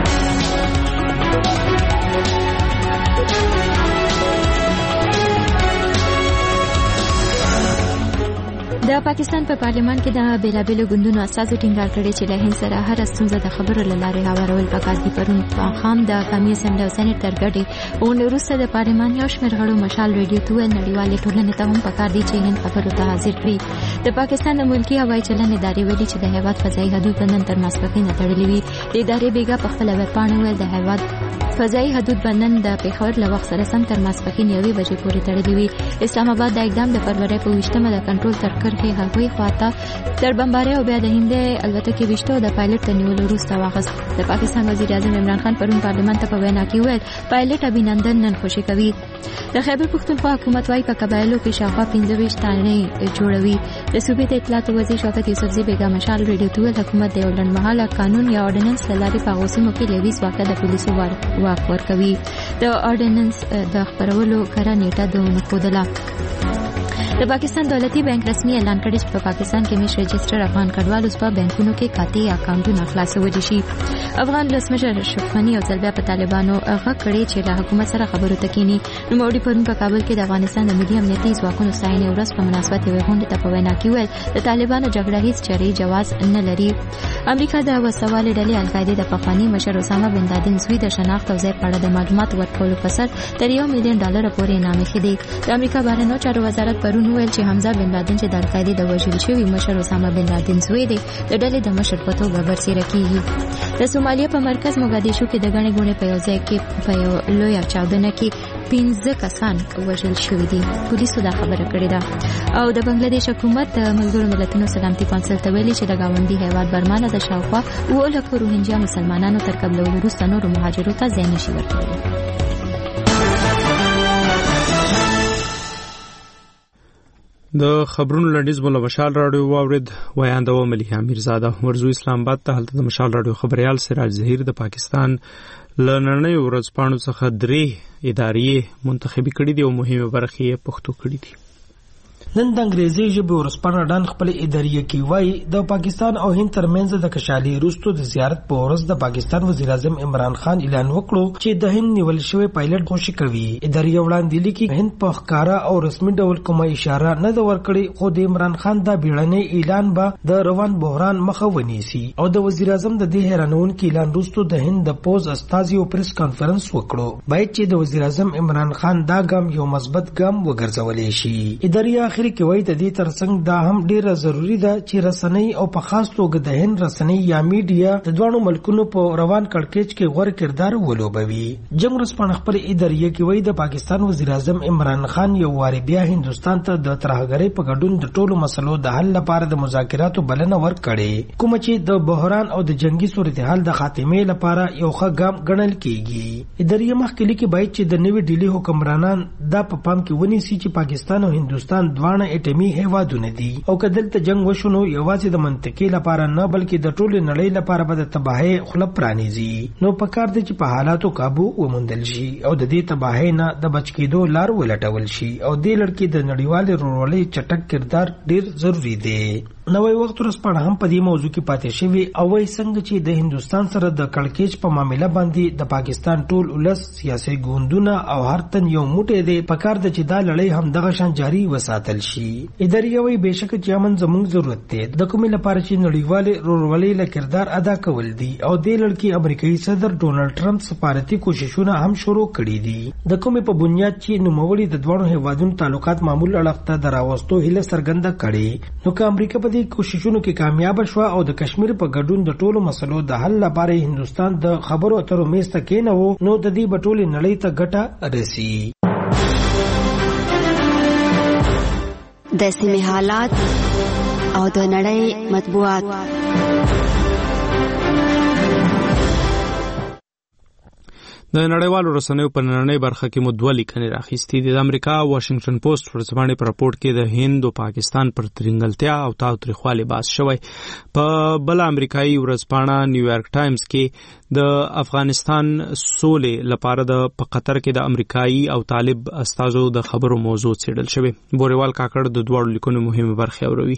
د پاکستان په پارلمان کې د بیلابېلو ګوندونو اساسو ټینګار کړی چې له هند سره هر ستونزه د خبرو له لارې هوارول پکار دي. پرون خام د قومي اسمبلی او سېنات تر ګډې غونډې وروسته د پارلمان یو شمېر غړو مشال ریډیو ته ویل نړیوالې ټولنې ته هم پکار دي چې هند خبرو ته حاضر کړي. د پاکستان د ملکي هوایي چلند ادارې ویلي چې د هیواد فضایي حدود بندن تر ماسپښین تړلې وي. د ادارې بیګا په خپله ویبپاڼه ویل د هیواد فضایي حدود بندن د پیښور له وخت سره سم تر ماسپښین یوې بجې پورې تړلې وي. اسلام آباد د اقدام د فروری په ویشتمه د کنټرول تر کرښې هغوی خواته تر بمبارۍ او بیا د هند البتکې ویشتو د پایلټ د نیولو وروسته واخیست. د پاکستان وزیر اعظم عمران خان پرون پارلمان ته په وینا کې ویل پایلټ ابینندن نن خوشي کوي. د خیبر پښتونخوا حکومت وايي په قبایلو کې شاوخوا پنځه ویشت تانې جوړوي. د صوبې د اطلاعات وزیر شوکت یوسفزي بیګا مشال ریډیو ته ویل حکومت د یو لنډمهاله قانون یا اورډیننس له لارې په هغو سیمو کې لوي ځواک د پولیسو واک ورکوي. د اورډیننس د خپرولو کره نیټه د ونښودله. د پاکستان دولتي بانک رسمي اعلان کړی چې په پاکستان کې مش رجسټر افغان کډوالو په بانکونو کې کاتی اکاونټونه خلاصول شي. افغان ولسمشر اشرف غني او ځل بیا په طالبانو هغه کړی چې له حکومت سره خبرو ته کینی. نوموړي پرون په کابل کې د افغانستان د ملي امنیتي ځواکونو ستاینې ورځ په مناسبت یوې غونډې ته په وینا کې ویل د طالبانو جګړه هیڅ چاري جواز نه لري. امریکا د وسوالې ډلې القاعده د پخوانی مشر اسامه بن لادن زوی د شناخت او ځای په اړه د معلوماتو ورکولو په سر تر یو میلیون ډالر پورې انعام اخیدي. د امریکا بهرنیو چارو وزارت پرون ویل چې حمزه بن لادن چې د القاعده د وژل شوی مشر اسامه بن لادن زوی دی د ډلې د مشر په توګه برسېره کیږي. د سومالیا په مرکز موګادیشو کې د غنې غونې په یو ځای کې په یو لوی چاودنه کې پنځه کسان وژل شوي دي. پولیسو دا خبره کړې ده. او د بنگلاديش حکومت د ملګرو ملتونو سلامتي کونسل ته ویلي چې د گاونډي هیواد برما نه د شاوخوا اووه لکو روهینجیا مسلمانانو تر قبلولو وروسته نورو مهاجرو ته ځای نشي ورکولی. د خبرونو لنډیز مولا مشال راډیو واورید ویاندو ملیحه میرزاده. ورزو اسلام آباد ته هلته د مشال راډیو خبريال سراج ظهیر د پاکستان لنړنۍ ورځپاڼو څخه درې ادارې منتخبي کړې دي او مهمه برخې یې پښتو کړې دي. نن د انګریزي ژبې ورځپاڼه ډان خپل ادارې کې وایي د پاکستان او هند ترمنځ د کشالي وروسته د زیارت په ورځ د پاکستان وزیر اعظم عمران خان اعلان وکړو چې د هند نیول شوی پایلټ خوشي کوي. ادارې وړاندې لیکي هند په ښکارا او رسمي ډول کومه اشاره نه ده ورکړې، خو د عمران خان دا بیړنی اعلان به د روان بحران مخه ونیسي. او د وزیر اعظم د دې حیرانونکي اعلان وروسته د هند د پوز استازي او پریس کانفرنس وکړو. باید چې د وزیر اعظم عمران خان دا ګام یو مثبت ګام وګرځولې شي. ادارې اخر کې وایي د دې ترڅنګ دا هم ډیره ضروری ده چې رسنۍ او په خاص توګه د هند رسنۍ یا میډیا د دوه ملکونو په روان کړکېچ کې غوړ کردار ولوبوي. جنگ ورځپاڼه خپل ادارې کې وایي د پاکستان وزیر اعظم عمران خان یو واري بیا هندستان ته د ترهګرۍ په ګډون د ټولو مسلو د حل لپاره د مذاکراتو بلنه ورکړې، کوم چې د بحران او د جنگي صورتحال د خاتمې لپاره یو ښه ګام ګڼل کیږي. ادارې مخکې لیکي باید چې د نوې ډیلی حکمرانان دا په پام کې ونیسي چې پاکستان او هندستان دواړه اټمي هیوادونه دي او که دلته جنگ وشو نو یوازې د منطقې لپاره نه بلکې د ټولې نړۍ لپاره به د تباهۍ خوله پرانیزي. نو پکار دی چې په حالاتو قابو وموندل شي او د دې تباهۍ نه د بچ کېدو لار ولټول شي او دې لړ کې د نړیوالې ورورولۍ چټک کردار ډیر ضروری دی. نوې وخت ورځپاڼه هم په دې موضوع کې پاتې شوی او وايي څنګه چې د هندستان سره د کړکېچ په معاملې باندې د پاکستان ټول ولس سیاسي ګوندونه او هر تن یو موټی دی، پکار د چې دا لړۍ هم دغه شان جاری وساتل شي. ادارې وايي بهشکه چې امن زموږ ضرورت دی، د کومې لپاره چې نړیوالې ورورولۍ له کردار ادا کول دي او دې لړ کې امریکایي صدر ډونالډ ټرمپ سفارتي کوششونه هم شروع کړي دي، د کومې په بنیاد چې نوموړي د دوه هیوادونو تعلقات معمول اړخ ته د راوستو هیله څرګنده کړې. نو که امریکا په دې کوششونو کې کامیاب شو او د کشمیر په ګډون د ټولو مسلو د حل لپاره هندستان د خبرو اترو میز ته کېنوو نو د دې بټولې نړۍ ته ګټه رسي. د سیمې حالات او د نړۍ مطبوعات. د نړیوالو رسنیو په نړۍ برخه کې مو دوه لیکنې راخیستې دي. د امریکا واشنگټن پوسټ ورځپاڼې په راپورټ کې د هند او پاکستان پر ترنګلتیا او تاوتریخوالي بحث شوی. په بل امریکایي ورځپاڼه نیویارک ټایمز کې د افغانستان سولې لپاره د په قطر کې د امریکایي او طالب استازو د خبرو موضوع څېړل شوی. بوریوال کاکړ د دوه لیکونو مهمه برخه اوروي.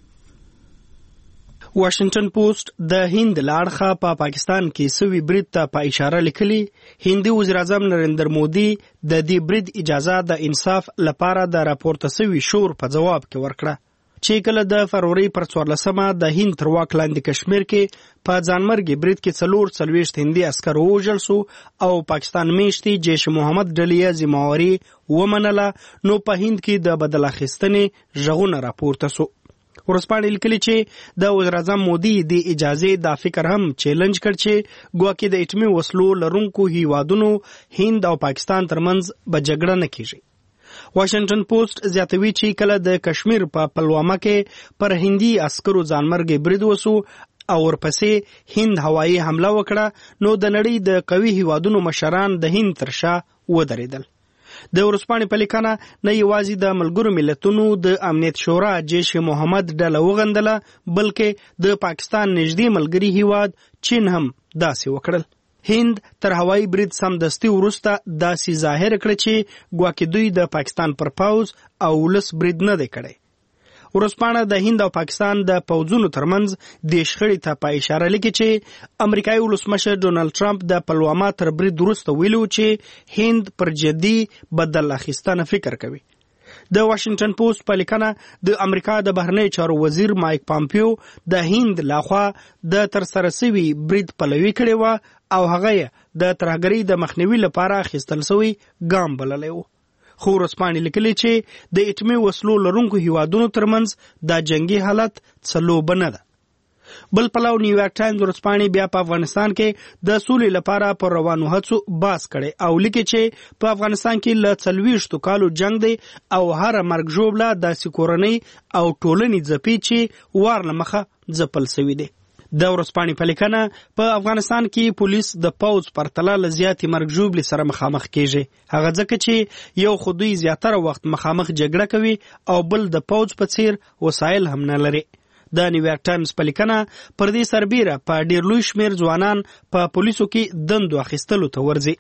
واشنگټن پوسټ د هند لاړخه په پا پاکستان کې سوي برید ته په اشاره لیکلي. هندي وزیر اعظم نریندر مودي د دې برید اجازه د انصاف لپاره د راپورته سوي شور په جواب کې ورکړه چې کله د فروری پر څوارلسمه د هند تر واک لاندې کشمیر کې په ځانمرګي برید کې څلور څلوېښت هندي عسکر ووژل سو او پاکستان میشتي جیش محمد ډلې ذمہواري ومنله نو په هند کې د بدل اخیستنې ژغونه راپورته سو. ورسپاڼې لیکلي چې د وزیر اعظم مودي د اجازه دا فکر هم چیلنج کړ چې ګواکې د اټمي وسلو لرونکو هیوادونو هند او پاکستان ترمنځ به جګړه نه کیږي. واشنگټن پوسټ زیاتوي چې کله د کشمیر په پلوامه کې پر هندي عسکرو ځانمرګي برید وسو او ورپسې هند هوایي حمله وکړه نو د نړۍ د قوي هیوادونو مشران د هند تر شا ودرېدل. د ورسپاڼې په لیکنه نه یوازې د ملګرو ملتونو د امنیت شورا جیش محمد ډله وغندله بلکې د پاکستان نږدې ملګری هیواد چین هم داسې وکړل. هند تر هوایي برید سمدستي وروسته داسې ظاهر کړ چې ګواکې دوی د پاکستان پر پوځ او ولس برید نه دی کړی. ورسپاڼه د هند او پاکستان د پوځونو ترمنځ د شخړې ته په اشاره لیکي چې امریکایي ولسمشر ډونالد ټرمپ د پلوامه تر برید وروسته ویلو چې هند پر جدي بدل اخیستنه فکر کوي. د واشنگټن پوسټ په لیکنه د امریکا د بهرنی چارو وزیر مایک پامپیو د هند لاخوا د ترسره شوي برید پلوي کړې وه او هغه د ترهګرۍ د مخنیوي لپاره اخیستل شوی ګام بللی و. خو ورسپاڼې لیکلي چې د اټمي وسلو لرونکو هیوادونو ترمنځ دا جنگي حالت څلوبه نه ده. بل پلو نیویارک ټایمز ورسپاڼې بیا په افغانستان کې د سولې لپاره پر روانو هڅو باس کړي او لیکي چې په افغانستان کې له څلوېښتو کالو جنگ دی او هر مرګ ژوبله داسې کورنۍ او ټولنې ځپي چې وار له مخه ځپل سوي دي. د ورسپاڼې په لیکنه په افغانستان کې پولیس د پوځ پرتله له زیاتې مرګ ژوبلې سره مخامخ کیږي هغه ځکه چې یو خو دوی زیاتره وخت مخامخ جګړه کوي او بل د پوځ په څیر وسایل هم نه لري. د نیویارک ټایمز په لیکنه پر دې سربیره په ډیر لوی شمیر ځوانان په پولیسو کې دندو اخیستلو ته ورځي.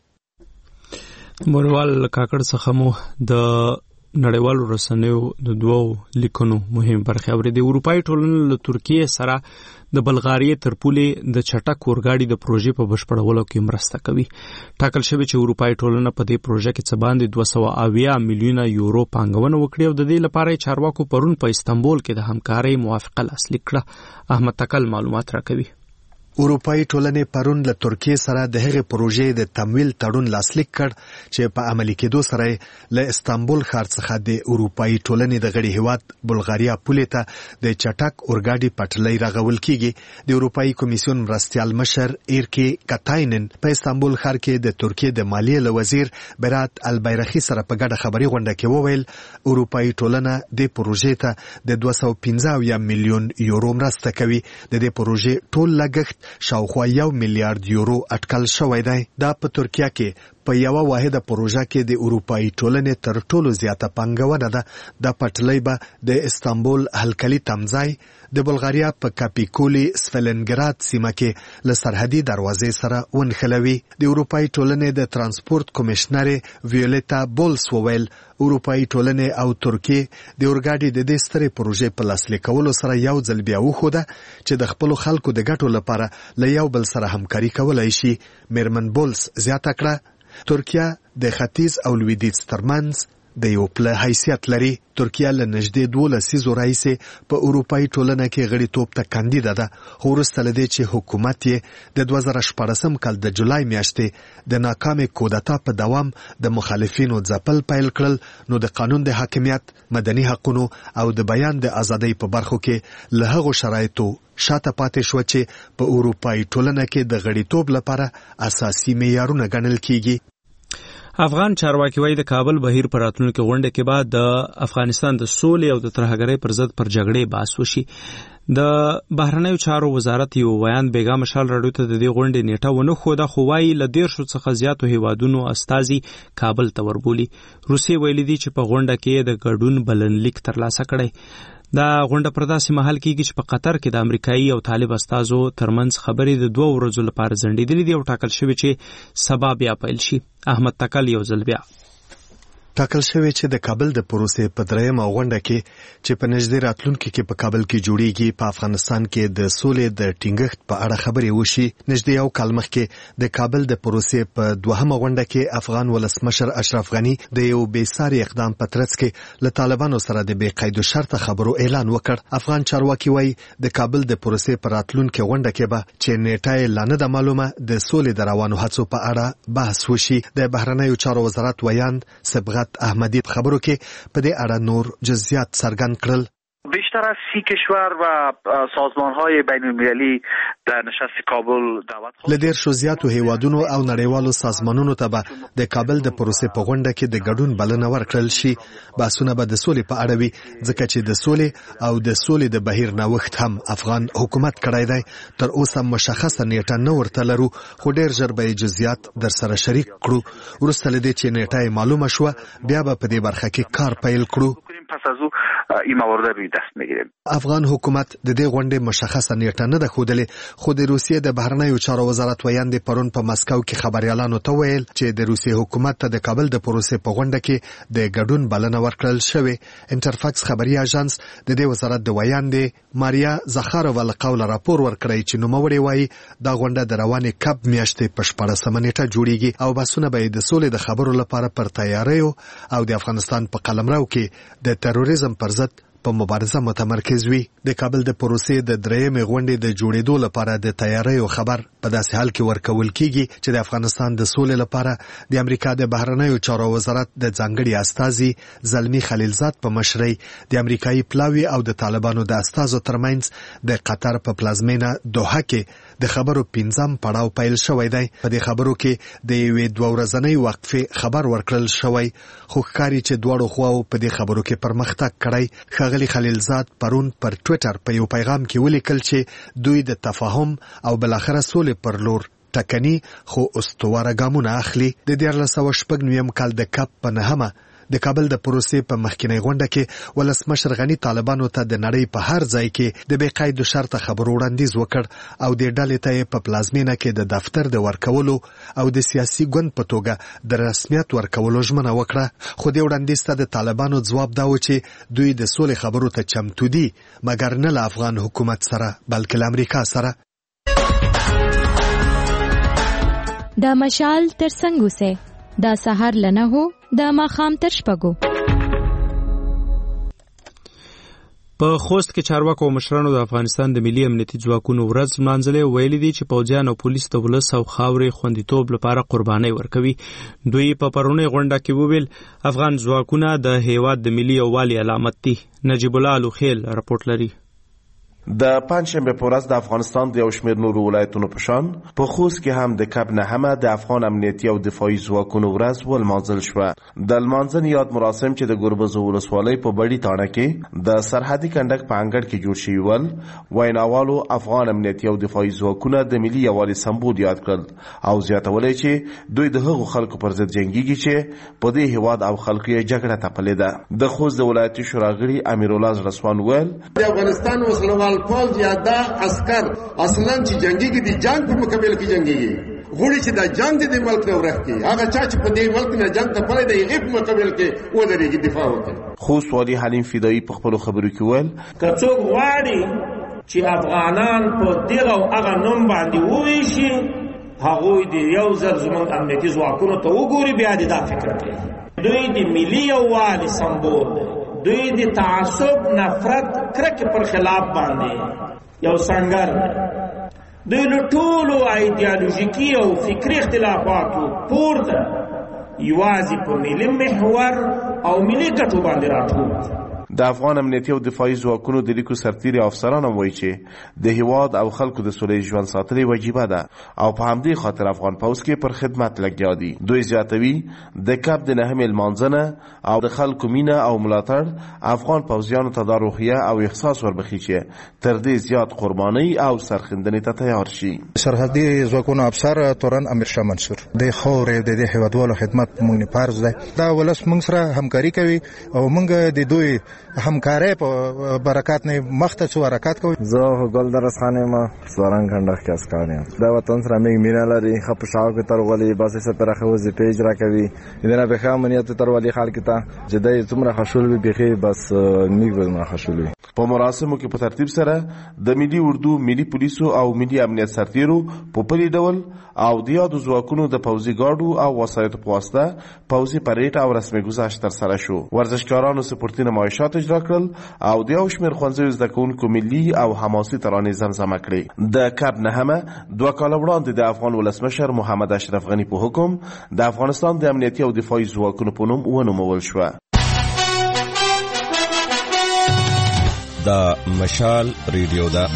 مروال کاکړ څخه مو د نړیوالو رسنیو د دوو لیکونو مهم برخه اورېدې. اروپایي ټولنه له ترکیې سره د بلغاریې تر پولې د چټک اورګاډي د پروژې په بشپړولو کې مرسته کوي. ټاکل شوی چې اروپایي ټولنه په دې پروژه کې څه باندې دوه سوه اویا میلیونه یورو پانګونه وکړي او د دې لپاره چارواکو پرون په استانبول کې د همکارۍ موافقه لاسلیک کړه. احمد تکل معلومات راکوي. اروپایي ټولنې پرون له ترکیې سره د هغې پروژې د تمویل تړون لاسلیک کړ چې په عملي کېدو سره له استانبول ښار څخه د اروپایي ټولنې د غړي هیواد بلغاریا پولې ته د چټک اورګاډي پټلۍ رغول کیږي. د اروپایي کمیسیون مرستیال مشر ایرکی کاتاینن په استانبول ښار کې د ترکیې د مالیې له وزیر برات البیرخي سره په ګډه خبري غونډه کې وویل اروپایي ټولنه د پروژې ته د دوه سوه پنځه اویا میلیون یورو مرسته کوي. د دې پروژې ټول لګښت شاوخوا یو میلیارډ یورو اټکل شوی دی. دا په ترکیه کې په یوه واحده پروژه کې د اروپایي ټولنې تر ټولو زیاته پانګونه ده. دا پټلۍ به د استانبول هلکلي تمځای د بلغاریا په کاپیکولي سفلنګراد سیمه کې له سرحدي دروازې سره ونښلوي. د اروپایي ټولنې د ترانسپورت کمشنر ویولتا بولس وویل اروپایي ټولنې او ترکیې د اورګاډي د دې سترې پروژې په لاسلیک کولو سره یو ځل بیا وښوده چې د خپلو خلکو د ګټو لپاره له یو بل سره همکاري کولی شي. میرمن بولس زیاته کړه ترکیه د ختیځ او لویدیځ ترمنځ د یو پله حیثیت لري. ترکیه له نږدې دوه لسیزو راهیسې په اروپایي ټولنه کې غړیتوب ته کاندیده ده، خو وروسته له دې چې حکومت یې د دوه زره شپاړسم کال د جولای میاشتې د ناکامې کودتا په دوام د مخالفینو ځپل پیل کړل، نو د قانون د حاکمیت، مدني حقونو او د بیان د ازادۍ په برخو کې له هغو شرایطو شاته پاتې شو چې په اروپایي ټولنه کې د غړیتوب لپاره اساسي معیارونه ګڼل کیږي. افغان چارواکي وايي د کابل بهیر پر راتلونکو غونډه کې بعد د افغانستان د سولې او د ترهګرۍ پر ضد پر جګړې بحث وشي. د بهرنیو چارو وزارت یو بیان بیګا مشال راډیو ته د دې غونډې نیټه ونه خوده، خو وايي له ډیر شو څخه زیاتو هیوادونو استازي کابل ته وربولي. روسیې ویلي دي چې په غونډه کې د ګډون بلنلیک ترلاسه کړي. دا غونډه پر داسې مهال کېږي چې په قطر کې د امریکایي او طالب استازو ترمنځ خبرې د دوه ورځو لپاره ځنډېدلې دي او ټاکل شوی چې سبا بیا پیل شي. احمد تکل یو ځل بیا ټاکل شوی چې د کابل د پروسې په درېیمه غونډه کې چې په نږدې راتلونکي کې په کابل کې جوړیږي په افغانستان کې د سولې د ټینګښت په اړه خبرې وشي. نږدې یو کال مخکې د کابل د پروسې په دوهمه غونډه کې افغان ولسمشر اشرف غني د یو بېساري اقدام په ترڅ کې له طالبانو سره د بې قید شرطه خبرو اعلان وکړ. افغان چارواکي وایي د کابل د پروسې په راتلونکي غونډه کې به چې نیټه یې لا نه ده معلومه د سولې د روانو هڅو په اړه بحث وشي. د بهرنیو چارو وزارت ویاند صبغت احمدی خبرو کې په دې اړه نور جزئیات څرګند کړل. بیشتر از سی کشور و سازمان‌های بین‌المللی در نشست کابل دعوت خواهد. لدیر شو زیاتو هیوادونو او نړیوالو سازمانونو ته به د کابل د پروسې په غونډه کې د ګډون بلنه ورکړل شي. بحثونه به د سولې په اړه وي، ځکه چې د سولې او د سولې د بهیر نوښت هم افغان حکومت کړی دی. تر اوسه مشخصه نیټه نه ورته لرو، خو ډیر ژر به جزئیات در سره شریک کړو. وروسته له دې چې نیټه معلومه شوه، بیا به په دې برخه کې کار پیل کړو. پس از او این موارد روی دست میگیریم. افغان حکومت د دې غونډې مشخصه نیټه نه ده ښودلې، خو د روسیې د بهرنیو چارو وزارت ویاند پرون په مسکو کې خبريالانو ته ویل چې د روسیې حکومت ته د کابل د پروسې په غونډه کې د ګډون بلنه ورکړل شوې. انټرفاکس خبري اژانس د دې وزارت د ویاند ماریا زخارووا له قوله راپور ورکړی چې نوموړی وایي دا غونډه د روانې کب میاشتې په شپاړسمه نیټه جوړیږي او بحثونه به د سولې د خبرو لپاره پر تیاریو او د افغانستان په قلمرو کې د تروریزم پر ضد په مبارزه متمرکز وي. د کابل د پروسې د درېیمې غونډې د جوړېدو لپاره د تیاریو خبر په داسې حال کې ورکول کیږي چې د افغانستان د سولې لپاره د امریکا د بهرنیو چارو وزارت د ځانګړي استازي زلمی خلیلزاد په مشرۍ د امریکایي پلاوي او د طالبانو د استازو ترمنځ د قطر په پلازمینه دوحه کې د خبرو پنځم پړاو پیل شوی دی. په دې خبرو کې د یوې دوه ورځنۍ وقفې خبر ورکړل شوی، خو ښکاري چې دواړو خواو په دې خبرو کې پرمختګ کړی. ښاغلي خلیلزاد پرون پر ټوئیټر په یو پیغام کې ولیکل چې دوی د تفاهم او بلاخره سولې پر لور ټکني خو استواره ګامونه اخلي. د دیارلس سوه شپږ نویم کال د کپ په نهمه د کابل د پروسې په مخکینی غونډه کې ولسمشر غني طالبانو ته د نړۍ په هر ځای کې د بې قید شرطه خبرو وړاندیز وکړ او د ډلې ته په پلازمینه کې د دفتر د ورکولو او د سیاسي ګوند په توګه د رسمیت ورکولو ژمنه وکړه. خو د وړاندیز ته د طالبانو ځواب دا و چې دوی د سولې خبرو ته چمتو دي، مګر نه له افغان حکومت سره بلکې له امریکا سره. دا مشال تر څنګه سه دا سحر لنه هو دا ماخام تر شپږو. په خوست کې چارواکو او مشرانو د افغانستان د ملي امنیتي ځواکونو ورځ لمانځلې. ویلي دي چې پوځیان او پولیس د ولس او خاورې خوندیتوب لپاره قرباني ورکوي. دوی په پرونی غونډه کې وویل افغان ځواکونه د هیواد د ملي یووالي علامت دي. نجیب الله الوخیل رپورټ لري. د پنځشنبه په ورځ د افغانستان د یو شمېر نورو ولایتونو په شان په خوست کې هم د کب نهمه د افغان امنیتي او دفاعي ځواکونو ورځ ولمانځل شوه. د لمانځنې یاد مراسم چې د ګربز ولسوالۍ په بړي تاڼه کې د سرحدي کنډک په انګړ کې جوړ شوي ول، ویناوالو افغان امنیتي او دفاعي ځواکونه د ملي یووالي سمبول یاد کړل او زیاتولی چې دوی د هغو خلکو پر ضد جنګیږي چې په دې هیواد او خلکو یې جګړه تپلې ده. د خوست د ولایتي شورا غړي امیرالله زړسوان ویل د افغانستان وسلوال پوځ یا دا عسكر اصلا چې جنگيږي دي جنگ په مقابل کې جنگيږي، غوړي چې دا جنگ د ملک نه ورخي هغه چا چې په دې ملک نه جنگ ته پړې دی هغه په مقابل کې ودرېږي دفاع وکړي. خوست والي حلیم فدایي په خپل خبرو کې ویل که څوک غواړي چې افغانان په دغه او هغه نوم باندې وویشي هغه د یو ځل زموږ امنیتي ځواکونو ته وګوري بیا د دا فکر کوي دوی د ملي یووالي سمبول دی، دوی د تعصب، نفرت، کرکې پر خلاف باندې یو سنګر دی. دوی له ټولو ایدیالوژیکي او فکري اختلافاتو پورته یوازې په ملي محور او ملي ګټو باندې راټول. د افغان امنیتي او دفاعي ځواکونو د لیکو سرتیري افسران هم وایي چې د هیواد او خلکو د سولې ژوند ساتل وجیبه ده او په همدې خاطر افغان پوځ کې پر خدمت لګیا دي. دوی زیاتوي د کب د نهمې لمانځنه او د خلکو مینه او ملاتړ افغان پوځیانو ته دا روحیه او احساس وربخي چې تر دې زیات قربانۍ او سرښندنې ته تیار شي. سرحدي ځواکونو افسر تورن امیر شاه منصور د خاورې د دې هیوادوالو خدمت موږ فرض ده. دا ولس موږ سره همکاري کوي او موږ د دوی همکارۍ په برکات نه مخته څو حرکت کوي. زه ګل درس خانه ما سوارنګ کندخ کې اسکار یم. دا وطن سره موږ مینا لري، خپ شاو کې تر ولي بس څه پر خوځي پیج را کوي. دنه به خامنیت تر ولي خلک ته جدي څومره خشول به بخي بس میګ به ما خشول. په مراسمو کې په ترتیب سره د ملي اردو، ملي پولیسو او ملي امنیت سرتیرو په پلي ډول او د یادو ځواکونو د پوځي ګاډو او وسایطو په واسطه پوځي پریډ او رسمي ګذشت ترسره شو. ورزشکارانو سپورتي نمایشات اجرا کړل او د یو شمېر ښوونځیو زده کوونکو ملي او حماسي ترانې زمزمه کړې. د کب نهمه دوه کاله وړاندې د افغان ولسمشر محمد اشرف غني په حکم د افغانستان د امنیتي او دفاعي ځواکونو په نوم ونومول شوه. دا مشال ریډیو ده.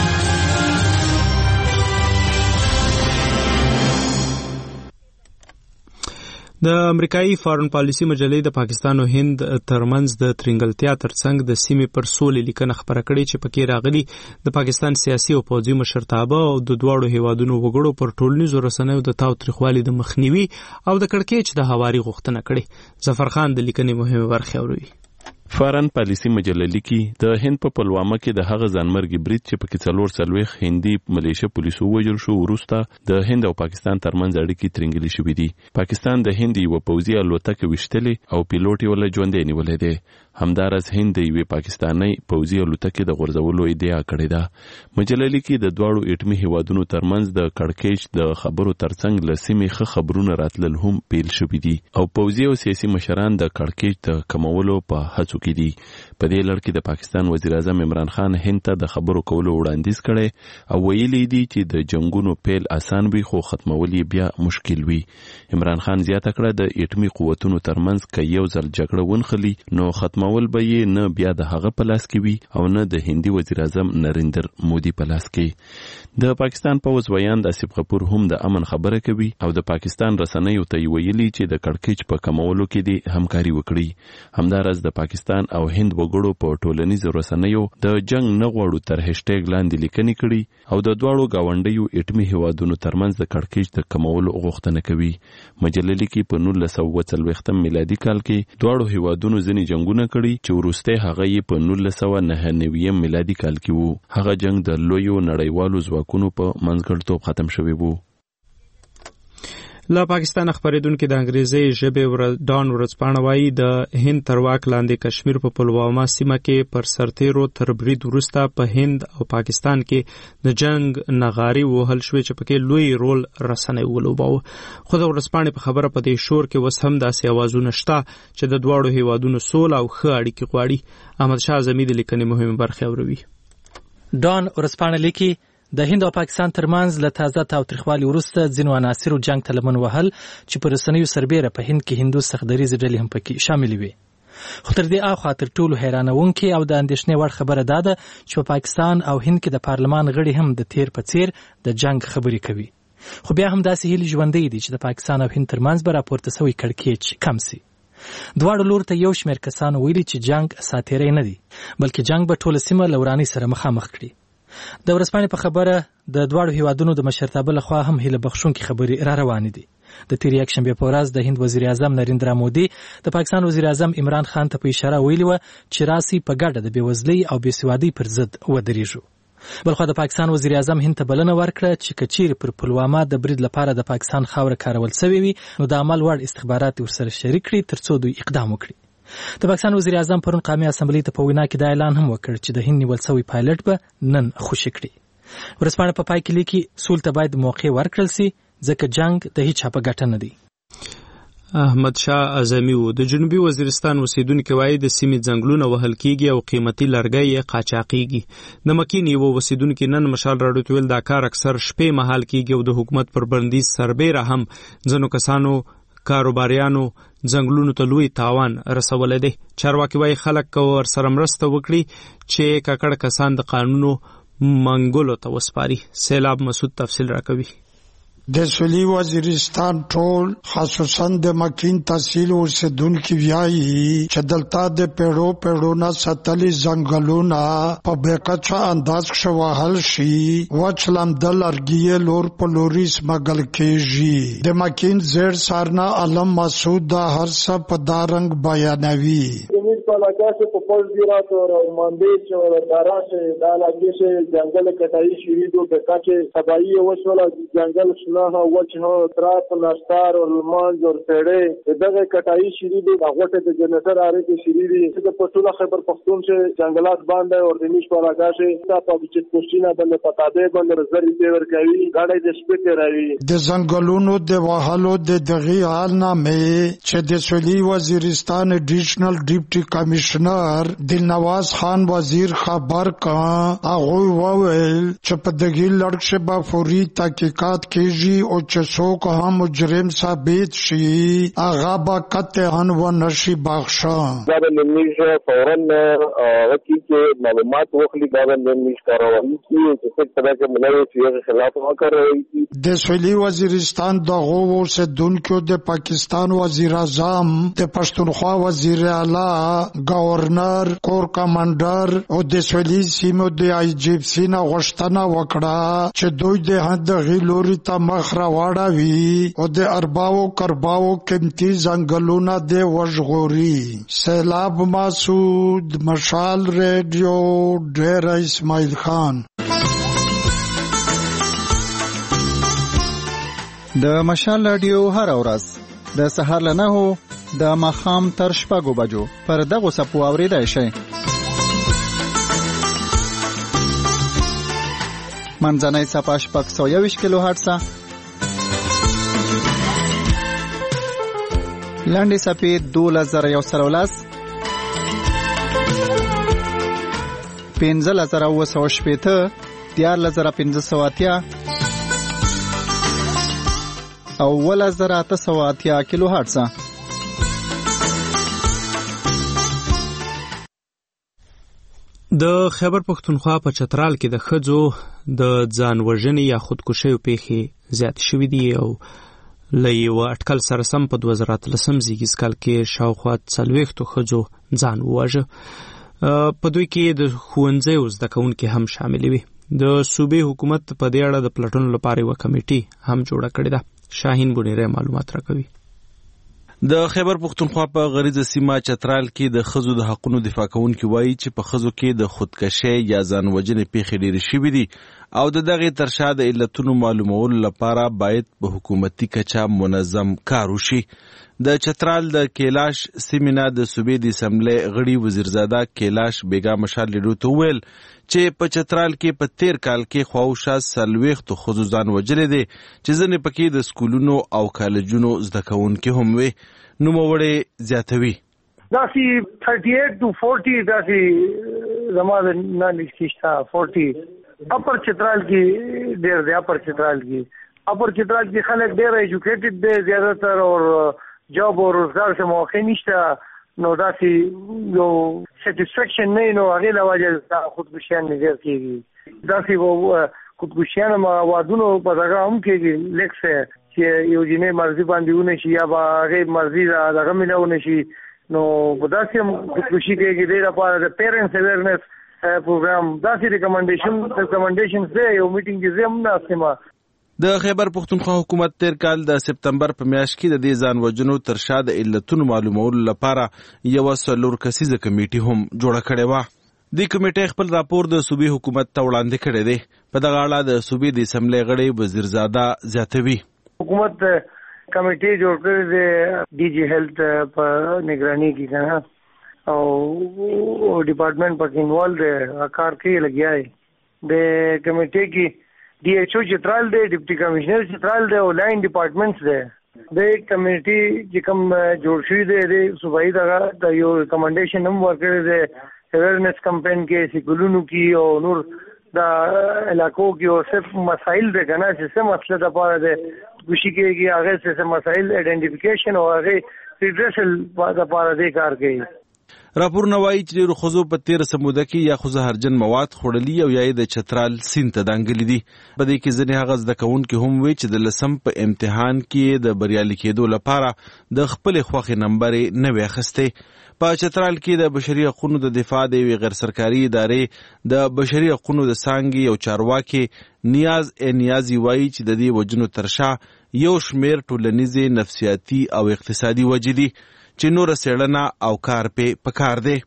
د امریکایي فارن پالیسي مجلې د پاکستان او هند ترمنځ د ترنګلتیا ترڅنګ د سیمې پر سولې لیکنه خبره کړې چې پکې راغلي د پاکستان سیاسي او پوځي مشرتابه او د دواړو هیوادونو وګړو پر ټولنیزو رسنیو د تاوتریخوالي د مخنیوي او د کړکېچ د هواري غوښتنه کړې. ظفر خان د لیکنې مهمه برخه اوري. فارن پالیسي مجله لیکي د هند په پلوامه کې د هغه ځانمرګي برید چې پکې څلور څلوېښت هندي ملیشه پولیسو وژل شو وروسته د هند او پاکستان ترمنځ اړیکې ترنګلې شوې دي. پاکستان د هند یوه پوځي الوتکه ویشتلې او پیلوټ یې ولې ژوندی نیولی دی. همداراز هند د یوې پاکستاني پوځي الوتکې د غورځولو ادعا کړې ده. مجله لیکي د دواړو ایټمي هیوادونو ترمنځ د کړکېچ د خبرو ترڅنګ له سیمې ښه خبرونه راتلل هم پیل شوي دي او پوځي او سیاسي مشران د کړکېچ د کمولو په هڅو کې دي. په دې لړ کې د پاکستان وزیر اعظم عمران خان هند ته د خبرو کولو وړاندیز کړی او ویلي دي چې د جنگونو پیل آسان وي خو ختمول یې بیا مشکل وي. عمران خان زیاته کړه د ایټمي قوتونو ترمنځ که یو ځل جګړه ونښلي نو ختمول به یې نه بیا د هغه په لاس کې وي او نه د هندي وزیر اعظم نریندر مودي په لاس کې. د پاکستان پوځ ویاند آصف غفور هم د امن خبره کوي او د پاکستان رسنیو ته یې ویلي چې د کړکېچ په کمولو کې دې همکاري وکړي. همداراز د پاکستان او هند وګړو په ټولنیزو رسنیو د جنگ نه غواړو تر هشټیګ لاندې لیکنې کړي او د دواړو ګاونډیو ایټمي هیوادونو ترمنځ د کړکېچ د کمولو غوښتنه کوي. مجله لیکي په نولس سوه اووه څلوېښتم میلادي کال کې دواړو هیوادونو ځینې جنګونه کړي چې وروستی هغه یې په نولس سوه نهه نوي میلادي کال کې وو. هغه جنگ د لویو نړیوالو ځواکونو په منځګړیتوب ختم شوی وو. له پاکستان خبرېدونکو د انګریزي ژبې ډان ورځپاڼه وایي د هند تر واک لاندې کشمیر په پلوامه سیمه کې پر سرتیرو تر برید وروسته په هند او پاکستان کې د جنگ نغاري وهل شوې چې پکې لوی رول رسنۍ ولوباوه. خو د ورځپاڼې په خبره په دې شور کې اوس هم داسې اوازونه شته چې د دواړو هیوادونو سوله او ښه اړیکې غواړي. احمد شاه اعظمي د لیکنې مهمه برخه اوروي. ډان ورځپاڼه لیکي د هند او پاکستان ترمنځ له تازه تاوتریخوالي وروسته ځینو عناصرو جنگ ته لمن وهل چې په رسنیو سربیره په هند کې هندو سختدریزې ډلې هم پکې شاملې وي. خو تر دې اخوا تر ټولو حیرانونکې او د اندېښنې وړ خبره دا ده چې په پاکستان او هند کې د پارلمان غړي هم د تیر په څیر د جنگ خبرې کوي. خو بیا هم داسې هیلې ژوندۍ دي چې د پاکستان او هند ترمنځ به راپورته سوی کړکېچ کم سي. دواړو لور ته یو شمېر کسانو ویلي چې جنگ ساتیری نه دی بلکې جنگ به ټوله سیمه له ورانۍ سره مخامخ کړي. د ورځپاڼې په خبره د دواړو هیوادونو د مشرتابه لخوا هم هیله بخښونکې خبرې را روانې دي. د تېرې یکشنبې په ورځ د هند وزیر اعظم نریندرا مودي د پاکستان وزیر اعظم عمران خان ته په اشاره ویلي وه چې راسي په ګډه د بېوزلۍ او بېسوادۍ پر ضد ودرېږو. بلخوا د پاکستان وزیر اعظم هند ته بلنه ورکړه چې که چیرې پر پلوامه د برید لپاره د پاکستان خاوره کارول سوې وي نو د عمل وړ استخبارات ورسره شریک کړي تر څو دوی اقدام وکړي. د پاکستان وزیر اعظم پرون قومي اسمبلۍ ته په وینا کې دا اعلان هم وکړ چې د هند نیول سوی پایلټ به نن خوشي کړي. ورځپاڼه په پای کې لیکي سولې ته باید موقع ورکړل سي ځکه جنگ د هیچا په ګټه نه دی. احمد شاه اعظمي وو. د جنوبي وزیرستان اوسیدونکو وایي د سیمې ځنګلونه وهل کیږي او قیمتي لرګي یې قاچاقیږي. د مکین یو اوسیدونکو نن مشال راډیو ته ویل دا کار اکثر شپې مهال کیږي او د حکومت پر بندیز سربېره هم ځینو کسانو کاروباریانو ځنګلونو ته لوی تاوان رسولی دی. چارواکي وایي خلک ورسره مرسته وکړي چې ککړ کسان د قانونو منګولو ته وسپاري. سیلاب مسعود تفصیل راکوي. د سویلي وزیرستان ټول خصوصا د مکین تحصیل اوسیدونکي وایي چې دلته د پیړو پیړو نه ساتلي ځنګلونه په بېکچه انداز کښې وهل شي. وچ لمده لرګي لور په لوري سمګل کېږي. د مکین زیړ سارنا علم مسعود دا هر څه په دا رنګ بیانوي. په علاقه سے په پوز دیرات اور ماندیش اور دارا سے دا علاقے سے جنگل کٹائی شروع دو بکا کے تباہی وشولا جنگل سنا ہا وچ ہا تراپ ناشتار اور مانج اور پیڑے دغه کٹائی شروع دو غوټه د جنریټر اره کې شروع دي د پټولا خیبر پختون سے جنگلات باندې اور دنیش په علاقه سے تا په چت پوسټینا باندې پتاده باندې رزري پیور کوي غاړې د سپیټ راوي د زنګلونو د وهلو د دغه حال نامه چې د سویلي وزیرستان ایډیشنل ډیپټي کمشنر دلنواز خان وزیر خبر کا هغه وویل چې په دغه لړ کې به فوري تحقیقات کیږي او چې څوک هم مجرم ثابت شي هغه به قطعاً و نشي بخښه. دا د نیش فورا وکی کې معلومات وکړي دا د نیش کاروایی چې څه طرح کې ملوي چې خلاف وکړ رہی. د سویلي وزیرستان دغه اوسیدونکو د پاکستان وزیر اعظم د پښتونخوا وزیر اعلی گورنر کور کمانډر او د سویلي سیمو د آی جی اف سی نه غوښتنه وکړه چې دوی د هند غیلوري ته مخ راوړوي او د ارباو کرباو قیمتي ځنګلونه د وژغوري. سیلاب مسعود مشال ریډیو ډیر اسماعیل خان. د مشال رادیو هر ورځ د سهار له نهو د ماښام تر شپږو بجو پر دغو څپو اورېدای شئ. منځنۍ څپه شپږ سوه یوویشت کیلو هرټزه، لنډې څپې دولس زره یو سل او لس، پنځلس زره اووه سوه شپېته، دیارلس زره پنځه سوه اتیا او اوولس زره اته سوه اتیا کیلو هرټزه. د خیبر پښتونخوا په چترال کې د ښځو د ځان وژنې یا خودکشیو پیښې زیات شوي دي او له یوه اټکل سره سم په دوه زره اتلسم زیږیز کال کې شاوخوا څلوېښتو ښځو ځان وواژه. په دوی کې د ښوونځیو زده کوونکي هم شاملې وي. د صوبې حکومت په دې اړه د پلټنو لپاره یوه کمیټي هم جوړه کړې ده. شاهین بونیری معلومات راکوي. د خیبر پښتونخوا په غریزه سیمه چترال کې د ښځو د حقونو دفاع کوونکي وایي چې په ښځو کې د خودکشۍ یا ځان وژنې پیښې ډېرې شوي دي او د دغې تر شا د علتونو معلومولو لپاره باید په حکومتي کچه منظم کار وشي. د چترال د کیلاش سیمې نه د صوبې د اسمبلۍ غړي وزیرزاده کیلاش بیګا مشال لیډو ته وویل چې په چترال کې په تیر کال کې خواوشا څلوېښتو ښځو ځان وژلی دی چې ځینې پکې د سکولونو او کالجونو زده کوونکي هم وي. نوموړی زیاتوي داسې تھرٹی ایٹ ټو فورٹی داسې زما د نالسټ شته فورٹی اپر چترال کې ډېر دی. اپر چترال کې اپر چترال کې خلک ډېر ایجوکیټډ دی زیاده تر او جاب او روزګار څه موقع نشته نو داسې یو سیټسفیکشن نه نو هغې له وجې خودکشیان نه زیات کېږي. داسې خودکشیان وادونو په دغه هم کېږي لیکس چې یو جنې مرضي باندې ونه شي یا به هغې مرضي دغه مله ونه شي نو په داسې هم خودکشي کېږي. دې لپاره د پیرنټس اویرنس پروګرام داسې ریکمنډیشن ریکمنډیشنز دی. یو میټینګ کې زه هم ناست یم. د خیبر پښتونخوا حکومت تیر کال د سپتمبر په میاشت کې د دې ځان وژنو تر شا د علتونو معلومولو لپاره یوه څلور کسیزه کمیټي هم جوړه کړې وه. دې کمیټۍ خپل راپور د صوبې حکومت ته وړاندې کړی دی. په دغه اړه د صوبې د اسمبلۍ غړی وزیرزاده زیاتوي. حکومت کمیټي جوړ کړی دی ډي جي هیلث په نگرانی کې کنه او ډپارټمنټ پکې انوالو دی کار کوي لګیا دی. د کمیټي کې D H O Chitral दे डिप्टी कमिश्नर चित्राल दे और लाइन डिपार्टमेंट्स दे د کمیټي چې کوم جوړ شوی دی د صوبایي دغه د یو ریکمنډیشن هم ورکړی دی اویرنس کمپین کې سکولونو کې او نور د علاقو کې او صرف مسایل د غنا سیستم اصله د پاره د کوشش کېږي هغه څه مسایل ایڈنټیفیکیشن او هغه ریډریسل د پاره د کار کوي. راپورونه وایي چې ډېرو ښځو په تېره سموده کې یا خو زهرجن مواد خوړلي او یا یې د چترال سیند ته دانګلي دي. په دې کې ځینې هغه زده کوونکي هم وي چې د لسم په امتحان کې د بریالي کېدو لپاره د خپلې خوښې نمبر یې نه وي اخیستی. په چترال کې د بشري حقوقو د دفاع د یوې غیر سرکاري ادارې د بشري حقوقو د څانګې یو چارواکي نیاز ا نیازي وایي چې د دې وجنو تر شا یو شمېر ټولنیزې نفسیاتي او اقتصادي وجې دي چې نور څېړنه او کار په پکار دی.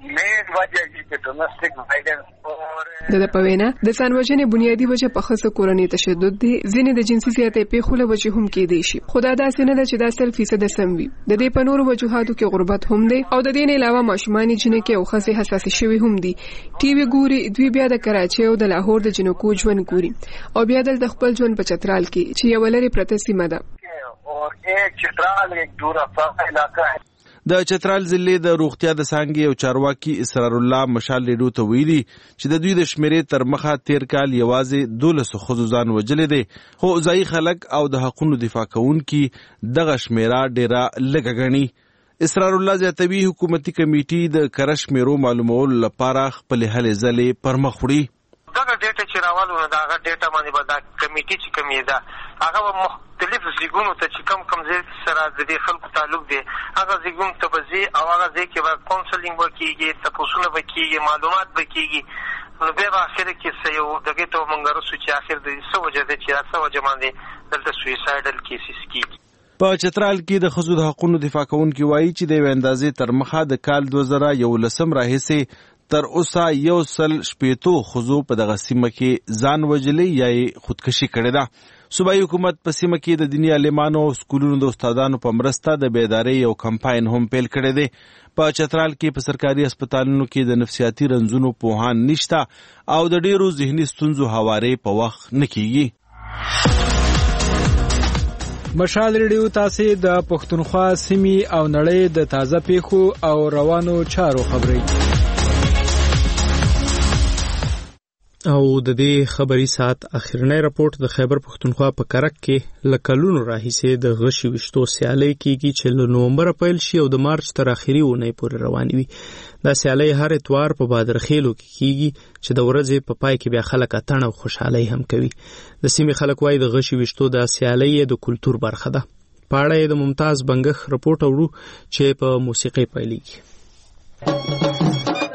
د د پوینا د ځانوژنې بنیادی وجه په خاصه کورنۍ تشدد دی. ځینې د جنسي زیاتې په خوله وجه هم کې دی شي. خدا دا سینه ده چې دا سل فیصد سم وي. د دې په نور وجوهاتو کې غربت هم دی او د دې نه علاوه ماشومان جنکه او خاصه حساس شوی هم دي. ټي وي ګوري دوی بیا د کراچي او د لاهور د جنکو ژوند ګوري او بیا د خپل ژوند په چترال کې چې یو لري پرته سیمه ده. اور ایک چترال ایک دور افاقه علاقہ ہے. د چترال ضلع د روغتیا د څانګې او چارواکي اسرار الله مشال لیډو ته ویلي چې د دوی د شمیرې تر مخه تیر کال یوازې دولس ښځو ځان وژلې دي، خو ځایي خلک او د حقوقو دفاع کوونکي دغه شمیره ډیره لږه ګڼي. اسرار الله زیاتوي حکومتي کمیټې د کره شمیرو معلومولو لپاره خپلې هلې ځلې پر مخ وړي. دغه ډیټا چې راوالو نو دغه ډیټا باندې به دا کمیټې چې کومې ده هغه مختلف ځایونو ته چې کم کم ځای سره د دې خلکو تعلق دی هغه ځایونو ته به ځي او هغه ځای کې به کونسلینګ به کېږي، تپوسونه به کېږي، معلومات به کېږي. نو بیا به اخر کې څه یو دغې ته موږ رسو چې اخر د څه وجه ده چې دا څه وجه باندې دلته سویسایډل کیسز کېږي. په چترال کې د ښځو د حقوقو دفاع کوونکي وایي چې د یوې اندازې تر مخه د کال دوه زره یولسم راهیسې تر اوسه یو سل شپېتو ښځو په دغه سیمه کې ځان وژلي یا یې خودکشي کړې ده. صوبایي حکومت په سیمه کې د دیني عالمانو او سکولونو د استادانو په مرسته د بیدارۍ یو کمپاین هم پیل کړی دی. په چترال کې په سرکاري هسپتالونو کې د نفسیاتي رنځونو پوهان نشته او د ډیرو ذهني ستونزو هوارې په وخت نه کیږي. مشال ریډیو تاسو د پښتونخوا سیمې او نړۍ د تازه پیښو او روانو چارو خبري او د دې خبري سات اخرنی راپورټ د خیبر پښتونخوا په کرک کې لکلونو راهیسې د غشي وشتو سیالي کیږي چې له نومبر پیل شي او د مارچ تر اخري ونې پورې رواني وي. دا سیالي هر اتوار په بادرخیلو کې کیږي چې د ورځې په پای کې بیا خلک اتڼ او خوشحالي هم کوي. د سیمې خلک وايي د غشي وشتو د سیالي د کلچر برخه ده. په اړه د ممتاز بنګخ راپورټ اورو چې په موسیقي پیلېږي.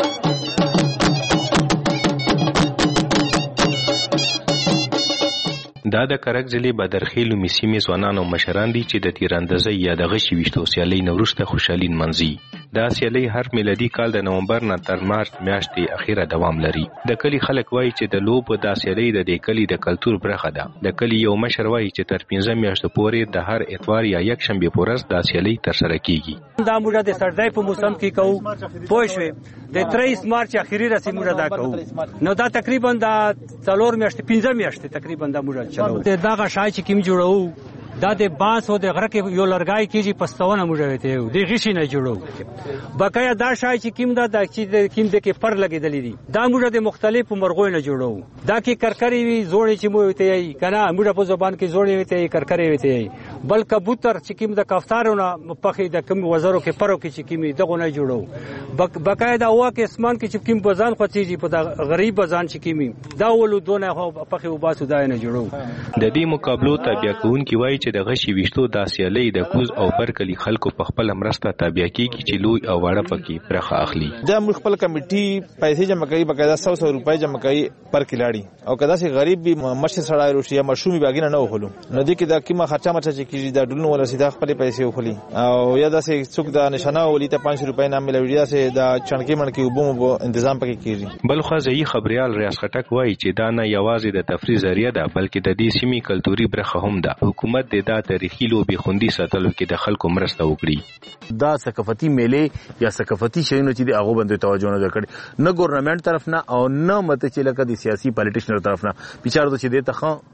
دا د کرک ضلع بدرخیلو میسیمې ځوانان او مشران دي چې د تیراندازۍ یا د غشي ویشتو سیالۍ نه وروسته خوشحالي نمانځي. دا سیالۍ هر میلادي کال د نومبر نه تر مارچ میاشتې اخیره دوام لري. د کلي خلک وایي چې د لوبو دا سیالۍ د دې کلي د کلتور برخه ده. د کلي یو مشر وایي چې تر پنځه میاشتو پورې د هر اتوار یا یک شنبې په ورځ دا سیالۍ ترسره کیږي. دا موږ د سردای په موسم کې کوو، پوه شوې د تریس مارچ اخیری رسې موږ دا کوو. نو دا تقریبا د څلور میاشتې پنځه میاشتې تقریبا دا موږ چلو. دا غشای چې کوم جوړو دا د باس او د غره کې یو لرګای کېږي پستونه موږ وته یو د غشي نه جوړو. بقایا دا شای چې کوم دا د چې کوم د کې پر لګېدلې دي دا موږ د مختلفو مرغو نه جوړو. دا کې کرکری وی زوړې چې مو وته یي کنه موږ په زبان کې زوړې وته یي کرکری وته یي بل کبوتر چې کوم د کفتارونه پخې د کوم وزرو کې پرو کې چې کوم دغه نه جوړو. بقایا دا وا کې اسمان کې چې کوم بزان خوځيږي په د غریب بزان چې کوم دا ولو دونه پخې وباسو دا نه جوړو. د دې مقابلو تابع کوونکي وایي چې د غشي ویشتو د سیالۍ د کوز او برکلی خلکو په خپل مرسته تابع کیږي چې لوی او وړه پکې برخه اخلي. دا موږ خپل کمیټي پیسې جمع کوي، بقاعده سو سو روپۍ جمع کوي پر کلاړي او کدا سي غریب به مشه سړای روشي یا مشومي باګینه نه وخلو. نو دې کې دا کیمه خرچه مرچه چې کیږي دا ډولنو ولا سیده خپل پیسې وخلي او یا دا سي څوک دا نشانه ولې ته پانچ روپۍ نام ملوي دا سي دا چنکی من کې وبو تنظیم پکې کیږي. بل خو ځای خبريال ریاض خټک وایي چې دا نه یوازې د تفریح ذریعہ ده بلکې د دې سیمې کلتوري برخه هم ده. حکومت د دا تاریخي لوبي خوندي ساتلو کې د خلکو مرسته وکړي. دا ثقافتي میلې یا ثقافتي شینو چې د هغه باندې توجه نه وکړي، نه ګورنمنت طرف نه او نه مته چې لکه د سیاسي پالیټیشنر طرف نه. پچار د چې د ته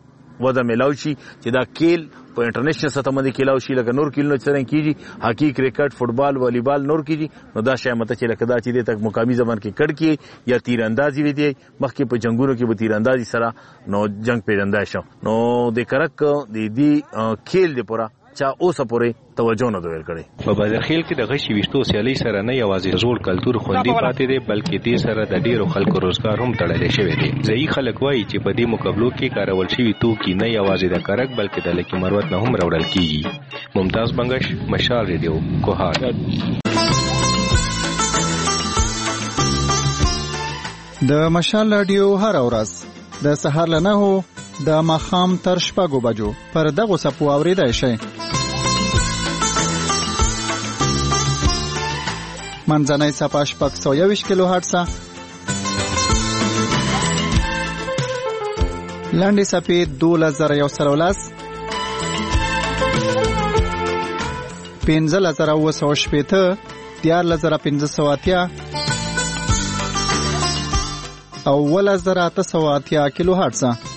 وده ملاوي شي چې دا کېل په انټرنیشنل سطح باندې کېلاو شي لکه نور کېلونه چې څنګه کیږي هاکی کرکټ فوټبال والیبال نور کیږي نو دا شی مته چې لکه دا چې د تک مقامی زبان کې کډ کی یا تیراندازي وي دی مخکې په جنگونو کې به تیراندازي سره نو جنگ پیژندای شو نو د کرک د دې کېل دی پورا چا اوسه پورې توجه نه دوی کړي په بدرخیل کې د غشي وشتو سیالي سره نه یوازې زوړ کلچر خوندي پاتې دی بلکې دې سره د ډیرو خلکو روزګار هم تړل شوی دی ځای خلک وایي چې په دې مقابلو کې کارول شوی توکي نه یوازې د کرک بلکې د لکی مروت نه هم راوړل کیږي ممتاز بنگش مشال ریډیو کوهار د مشال رادیو هر ورځ د سهار له نهو د ماخام تر شپږو بجو پر دغه سپو اوریدای شي منځنۍ صفحه شپږ سوه یوویشت کیلو هرټز لاندې صفحې دولس زره یو سل او لس پنځلس زره اوه سوه شپېته دیارلس زره پنځه سوه اتیا او اوولس زره اته سوه اتیا کیلو هرټز